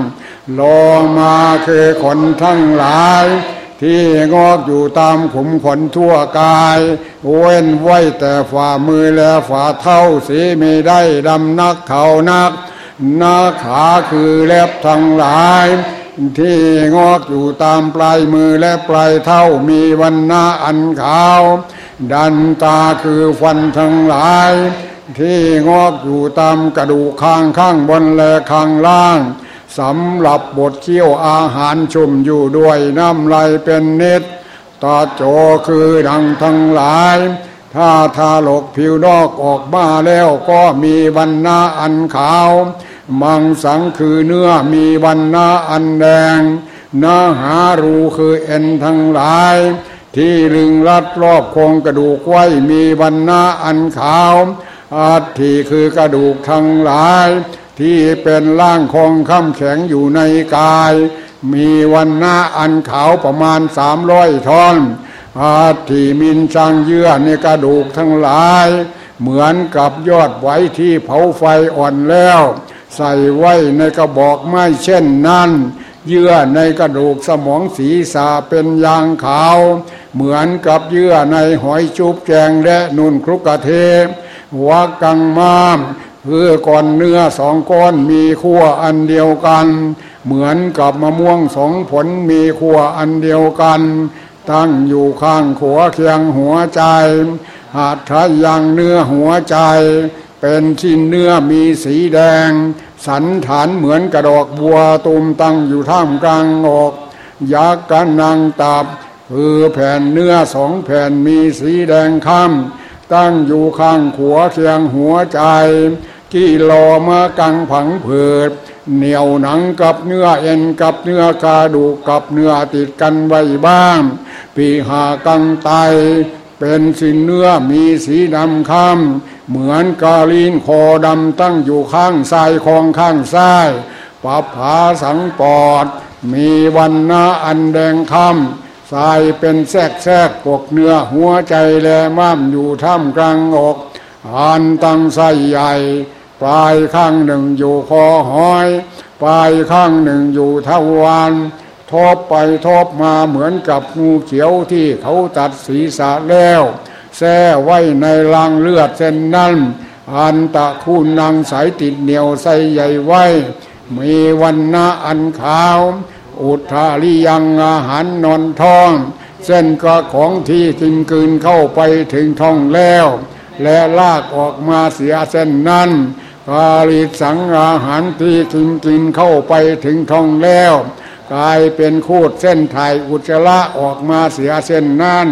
โลมาคือขนทั้งหลายที่งอกอยู่ตามขุมขนทั่วกายเว้นไว้แต่ฝ่ามือและฝ่าเท้าสีไม่ได้ดำนักเขานักหน้าขาคือเล็บทั้งหลายที่งอกอยู่ตามปลายมือและปลายเท้ามีวันณะอันขาวดันตาคือฟันทั้งหลายที่งอกอยู่ตามกระดูกข้างข้างบนและข้างล่างสำหรับบดเคี้ยวอาหารชุ่มอยู่ด้วยน้ำลายเป็นนิดตาโจคือดังทั้งหลายถ้าทาลกผิวนอกออกมาแล้วก็มีวันณะอันขาวมังสังคือเนื้อมีวันณะอันแดงเนื้อหารูคือเอ็นทั้งหลายที่ลึงรัดรอบโครงกระดูกไว้มีวันณะอันขาวอัฐิคือกระดูกทั้งหลายที่เป็นร่างคงค่ำแข็งอยู่ในกายมีวันณะอันขาวประมาณสามร้อยท่อนอัฐิมินชังเยื่อในกระดูกทั้งหลายเหมือนกับยอดไว้ที่เผาไฟอ่อนแล้วใส่ไว้ในกระบอกไม้เช่นนั้นเยื่อในกระดูกสมองศีรษะเป็นยางขาวเหมือนกับเยื่อในหอยจุบแจงและนุ่นครุกกระเทวากังมามคือก้อนเนื้อสองก้อนมีขั้วอันเดียวกันเหมือนกับมะม่วงสองผลมีขั้วอันเดียวกันตั้งอยู่ข้างขวาเคียงหัวใจหาทะยังเนื้อหัวใจเป็นชิ้นเนื้อมีสีแดงสันฐานเหมือนกระดอกบัวตูมตั้งอยู่ท่ามกลางอกยักษ์กันนางตับคือแผ่นเนื้อสองแผ่นมีสีแดงค่ำตั้งอยู่ข้างขวาเคียงหัวใจที่รอมากังผังเผืดเหนียวหนังกับเนื้อเอ็นกับเนื้อกระดูกกับเนื้อติดกันไว้บ้างปีหากังไตเป็นสินเนื้อมีสีดำค่ำเหมือนกาลีนคอดำตั้งอยู่ข้างซ้ายของข้างซ้ายปับผาสังปอดมีวันณะอันแดงค่ำสายเป็นแทรกแทรกปกเนื้อหัวใจแลม่ามอยู่ท่ามกลางอกอันตั้งไส้ใหญ่ปลายข้างหนึ่งอยู่คอหอยปลายข้างหนึ่งอยู่ทวารทบไปทบมาเหมือนกับงูเขียวที่เขาตัดศีรษะแล้วแช่ไว้ในรางเลือดเส้นนั้นอันตะคุณนางสายติดเหนียวใส่ใหญ่ไว้มีวันณะอันขาวอุทาลิยังอาหารนอนท้องเส้นก็ของที่กินกืนเข้าไปถึงท้องแล้วและลากออกมาเสียเส้นนั้นกาลิสังอาหารที่กินกินเข้าไปถึงท้องแล้วกลายเป็นคูดเส้นถ่ายอุจจาระออกมาเสียเส้นนั้น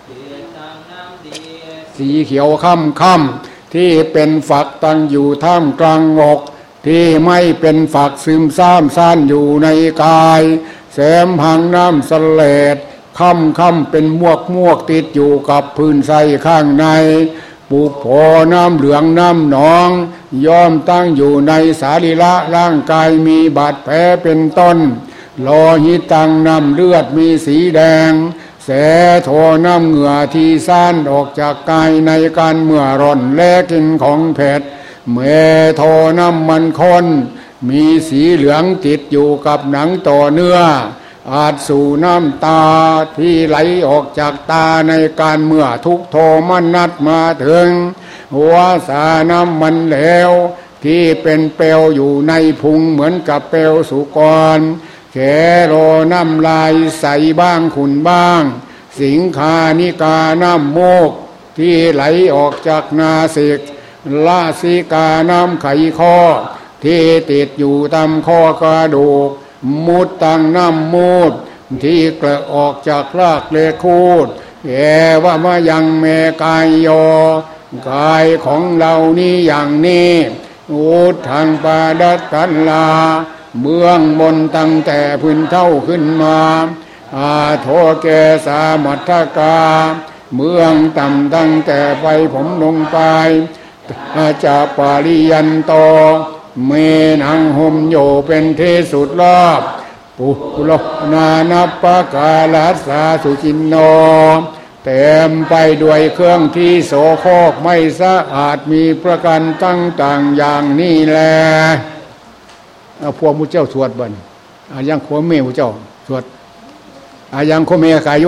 สีเขียวค่ำค่ำที่เป็นฝักตั้งอยู่ท่ามกลางอกที่ไม่เป็นฝักซึมซ่ามซ่านอยู่ในกายแสมหังน้ำสเลดค่ำค่ำเป็นมวกมวกติดอยู่กับพื้นไส้ข้างในปุโพน้ำเหลืองน้ำหนองย่อมตั้งอยู่ในสารีระร่างกายมีบาดแผลเป็นต้นโลหิตังน้ำเลือดมีสีแดงแสโทน้ำเหงื่อที่ซ่านออกจากกายในการเมื่อร่อนและกินของเผ็ดเมโทน้ำมันข้นมีสีเหลืองติดอยู่กับหนังต่อเนื้ออาจสู่น้ำตาที่ไหลออกจากตาในการเมื่อทุกโทมนัสมาถึงหัวสาน้ำมันเหลวที่เป็นเปลวอยู่ในพุงเหมือนกับเปลวสุกรแขโลน้ำลายใสบ้างขุ่นบ้างสิงคานิกาน้ำโมกที่ไหลออกจากนาสิกลาสิกาน้ำไขข้อที่ติดอยู่ตามข้อกระดูกมุดตังน้ำมูดที่เกลือออกจากรากเลคูดแอว่ามายังเมกายโยกายของเรานี้อย่างนี้อุดทางปาดัตตันลาเบื้องบนตั้งแต่พื้นเท่าขึ้นมาอาโทเกสามัทธกาเบื้องต่ำตั้งแต่ไปผมลงไปอาจาปาริยันโตเมนังห่มโยเป็นที่สุดรอบปุโลนานัปปะกาลัสสาสุจินโนเต็มไปด้วยเครื่องที่โสโครกไม่สะอาดมีประการต่างๆอย่างนี้แลพวกมุเจ้าสวดบันอายังโคเมพระเจ้าสวดอายังโคเมกายโย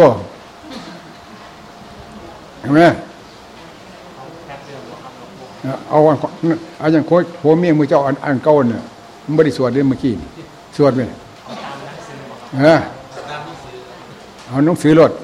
เห็นไหมเอาอายังโคโคเมพระเจ้าอันอันเก่าเนี่ยมันไม่ได้สวดเลยเมื่อกี้สวดไหมเออเอาหนังสือรถ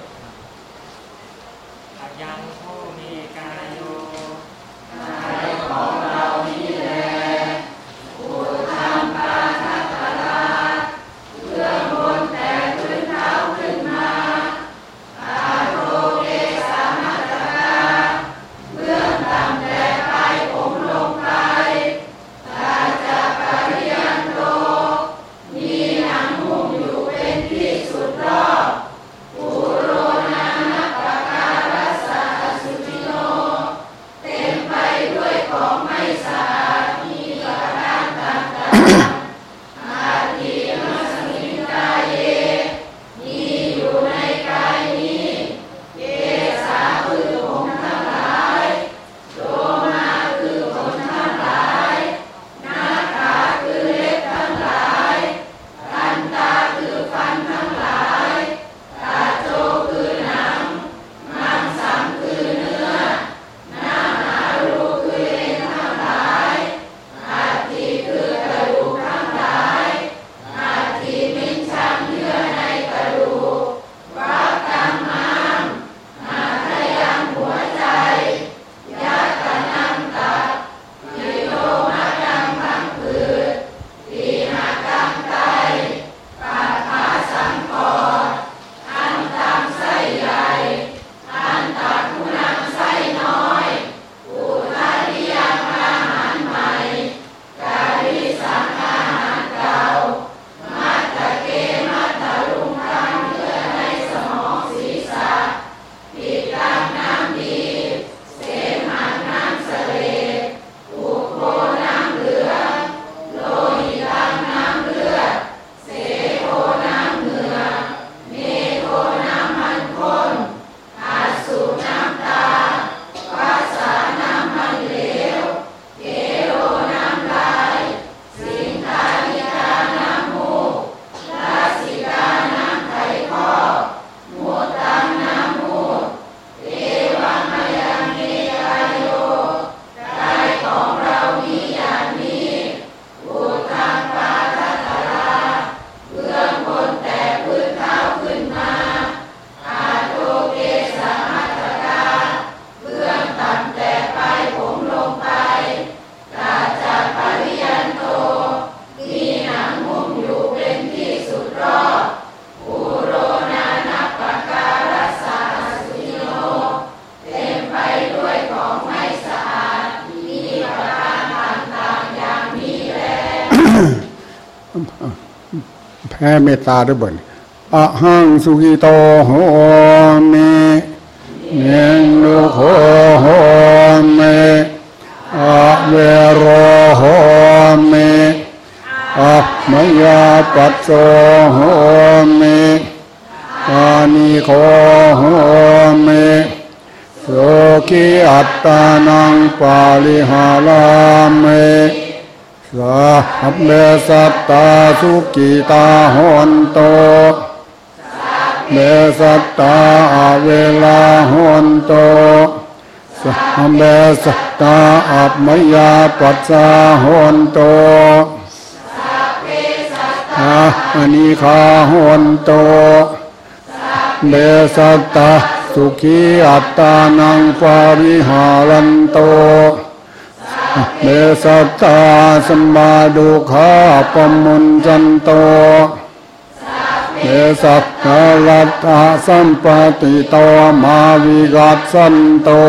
แผ่เมตตาด้วยบ่นอะหังสุขิโตโหมิเนงโนโหโหมิอะเวโรโหมิอะมยาปัสโสโหมิอานิโคโหมิโสกิอัตตานังปาลิหาลามิสัพเพสัตตาสุขิตาหนโตเมสัตตาอาเวลาหนโตสัพเพสัตตาอัปมยาปัสสาหนโตอานิคาหนโตเมสัตตาสุขีอัตตานังปาริหารันโตเมสัตตาสัมมาดุขาปมุญจันโตเมสัตตาลัตถะสัมปติโตมาวิกัสสันโต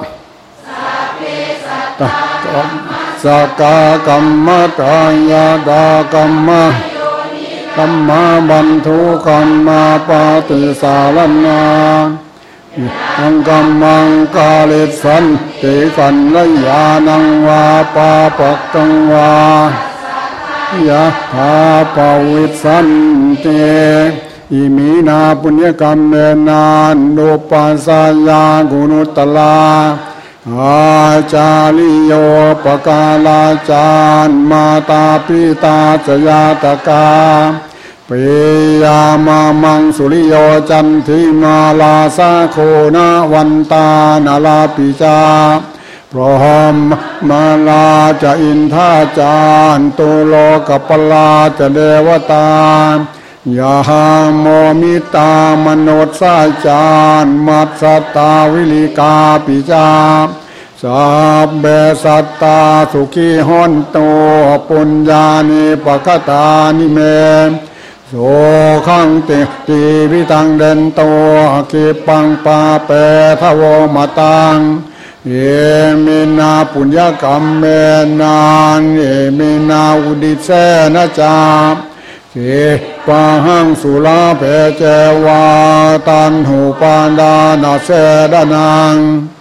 สกากรรมตายาดากรรมะกัมมาบันทุกัมมาปฏิสารนาอังกัมมังกาลิสันติกันลยานังวาปาปักตังวายะถาปวิสันติอิมินาปุญญกรรมเมนานุปัสสายากุณุตลาอาจาริโยปกาลาจารมาตาปิตาจยาตกาปิยามามังสุริโยจันทิมาลาสาโคนาวันตานาลาปิจาพร้อมมาลาจะอินทาจารตุโลกปลาจะเดวตายาโมมิตามโนสาจารมัสสตาวิลิกาปิจาสัพเบสัตตาสุขีหนโตปุญญานิปะกตานิเมโสขังติติวิตังเดนโตกิปังปาเปทโวมตังเอมินาปุญญกรรมเมนานเอมินาอุดิเสนะจาเกปะหังสุลาเพเจวาตันหูปานดานาเสดานัง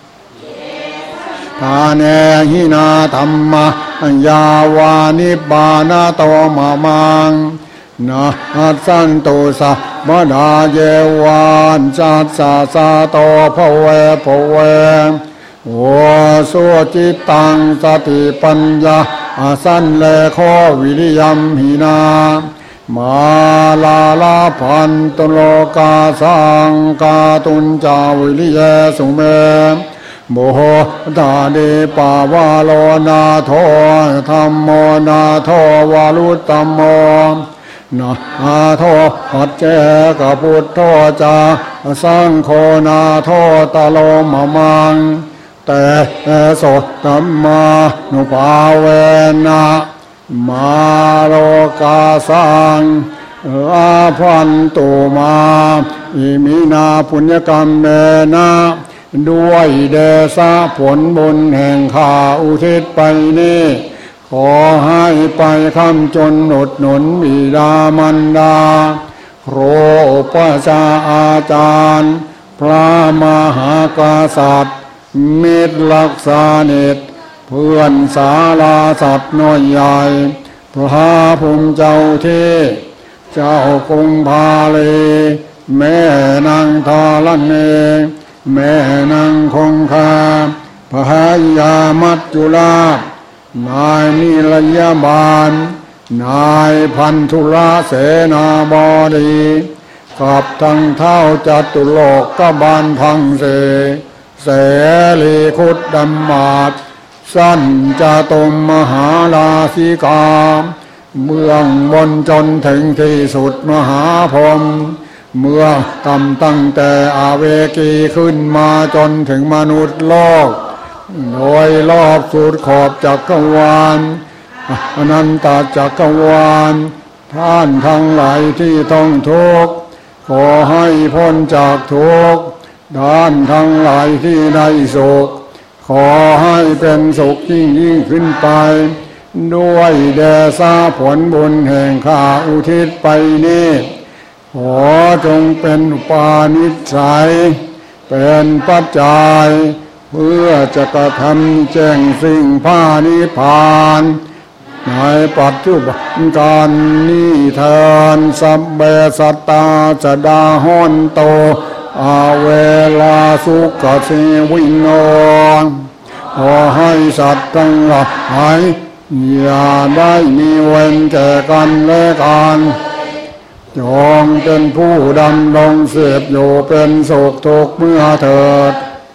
ทาเนหินาธรรมะยาวานิบานาโตมามังนะสันตุสัมดาเยวานจัสสะสะโตภเวภเวโอสุจิตังสติปัญญาอาสันเลโควิริยัมหินามาลาลาพันตุโลกาสังกาตุนจาวิริยสุเมโมโหตาเดปาวาโลนาโทธรรมโมนาโทวาลุตตมโมนาโทปัจเจกพุทโธจาสังโฆนาโทตะโลมะมังแต่โสตัมมานุภาเวนะมาโลกาสังอาพันตุมาอิมินาปุญญกรรมเมนะด้วยเดชะผลบุญแห่งข้าอุทิศไปนี้ขอให้ไปคำจนหนุดหนุนบิดามารดาครูอุปชาอาจารย์พระมหากษัตริย์มิตรลักษาเนตเพื่อนสาลาสัตว์น้อยใหญ่พระภูมิเจ้าที่เจ้ากรุงพาลีแม่นางทาลันเนแม่นางคงคาพหายามัจจุลานายนิรยาบาลนายพันธุระเสนาบดีกับทั้งเท่าจัตุโลกกบาลทั้งเสเสรีคุดดัมมาศสั้นจะตมมหาลาสิกาเมืองบนจนถึงที่สุดมหาพรหมเมื่อกำตั้งแต่อาเวกีขึ้นมาจนถึงมนุษย์โลกโดยรอบสุดขอบจักรวาลอนันตจักรวาลท่านทั้งหลายที่ต้องทุกข์ขอให้พ้นจากทุกข์ท่านทั้งหลายที่ได้สุขขอให้เป็นสุขยิ่งยิ่งขึ้นไปด้วยเดชะผลบุญแห่งข้าอุทิศไปนี้ขอจงเป็นอุปาณิสัยเป็นปัจจัยเพื่อจะกระทำแจ้งสิ่งพานิพพานในปัจจุบันการนี้เถิดสัพเพสัตตาจะดาหอนโตอาเวลาสุขเสวิโนขอให้สัตว์ทั้งหลายอย่าได้มีเวรแก่กันและกันจงเป็นผู้ดำรงเสพอยู่เป็นสุขทุกเมื่อเถิด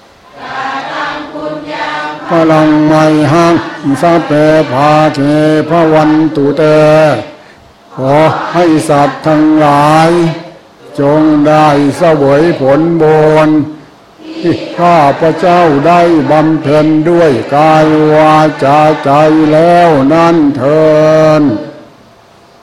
พลังไม่หังสัพเพภาเทพวันตุเตขอให้สัตว์ทั้งหลายจงได้เสวยผลบุญที่ข้าพเจ้าได้บำเพ็ญด้วยกายวาจาใจแล้วนั่นเถิด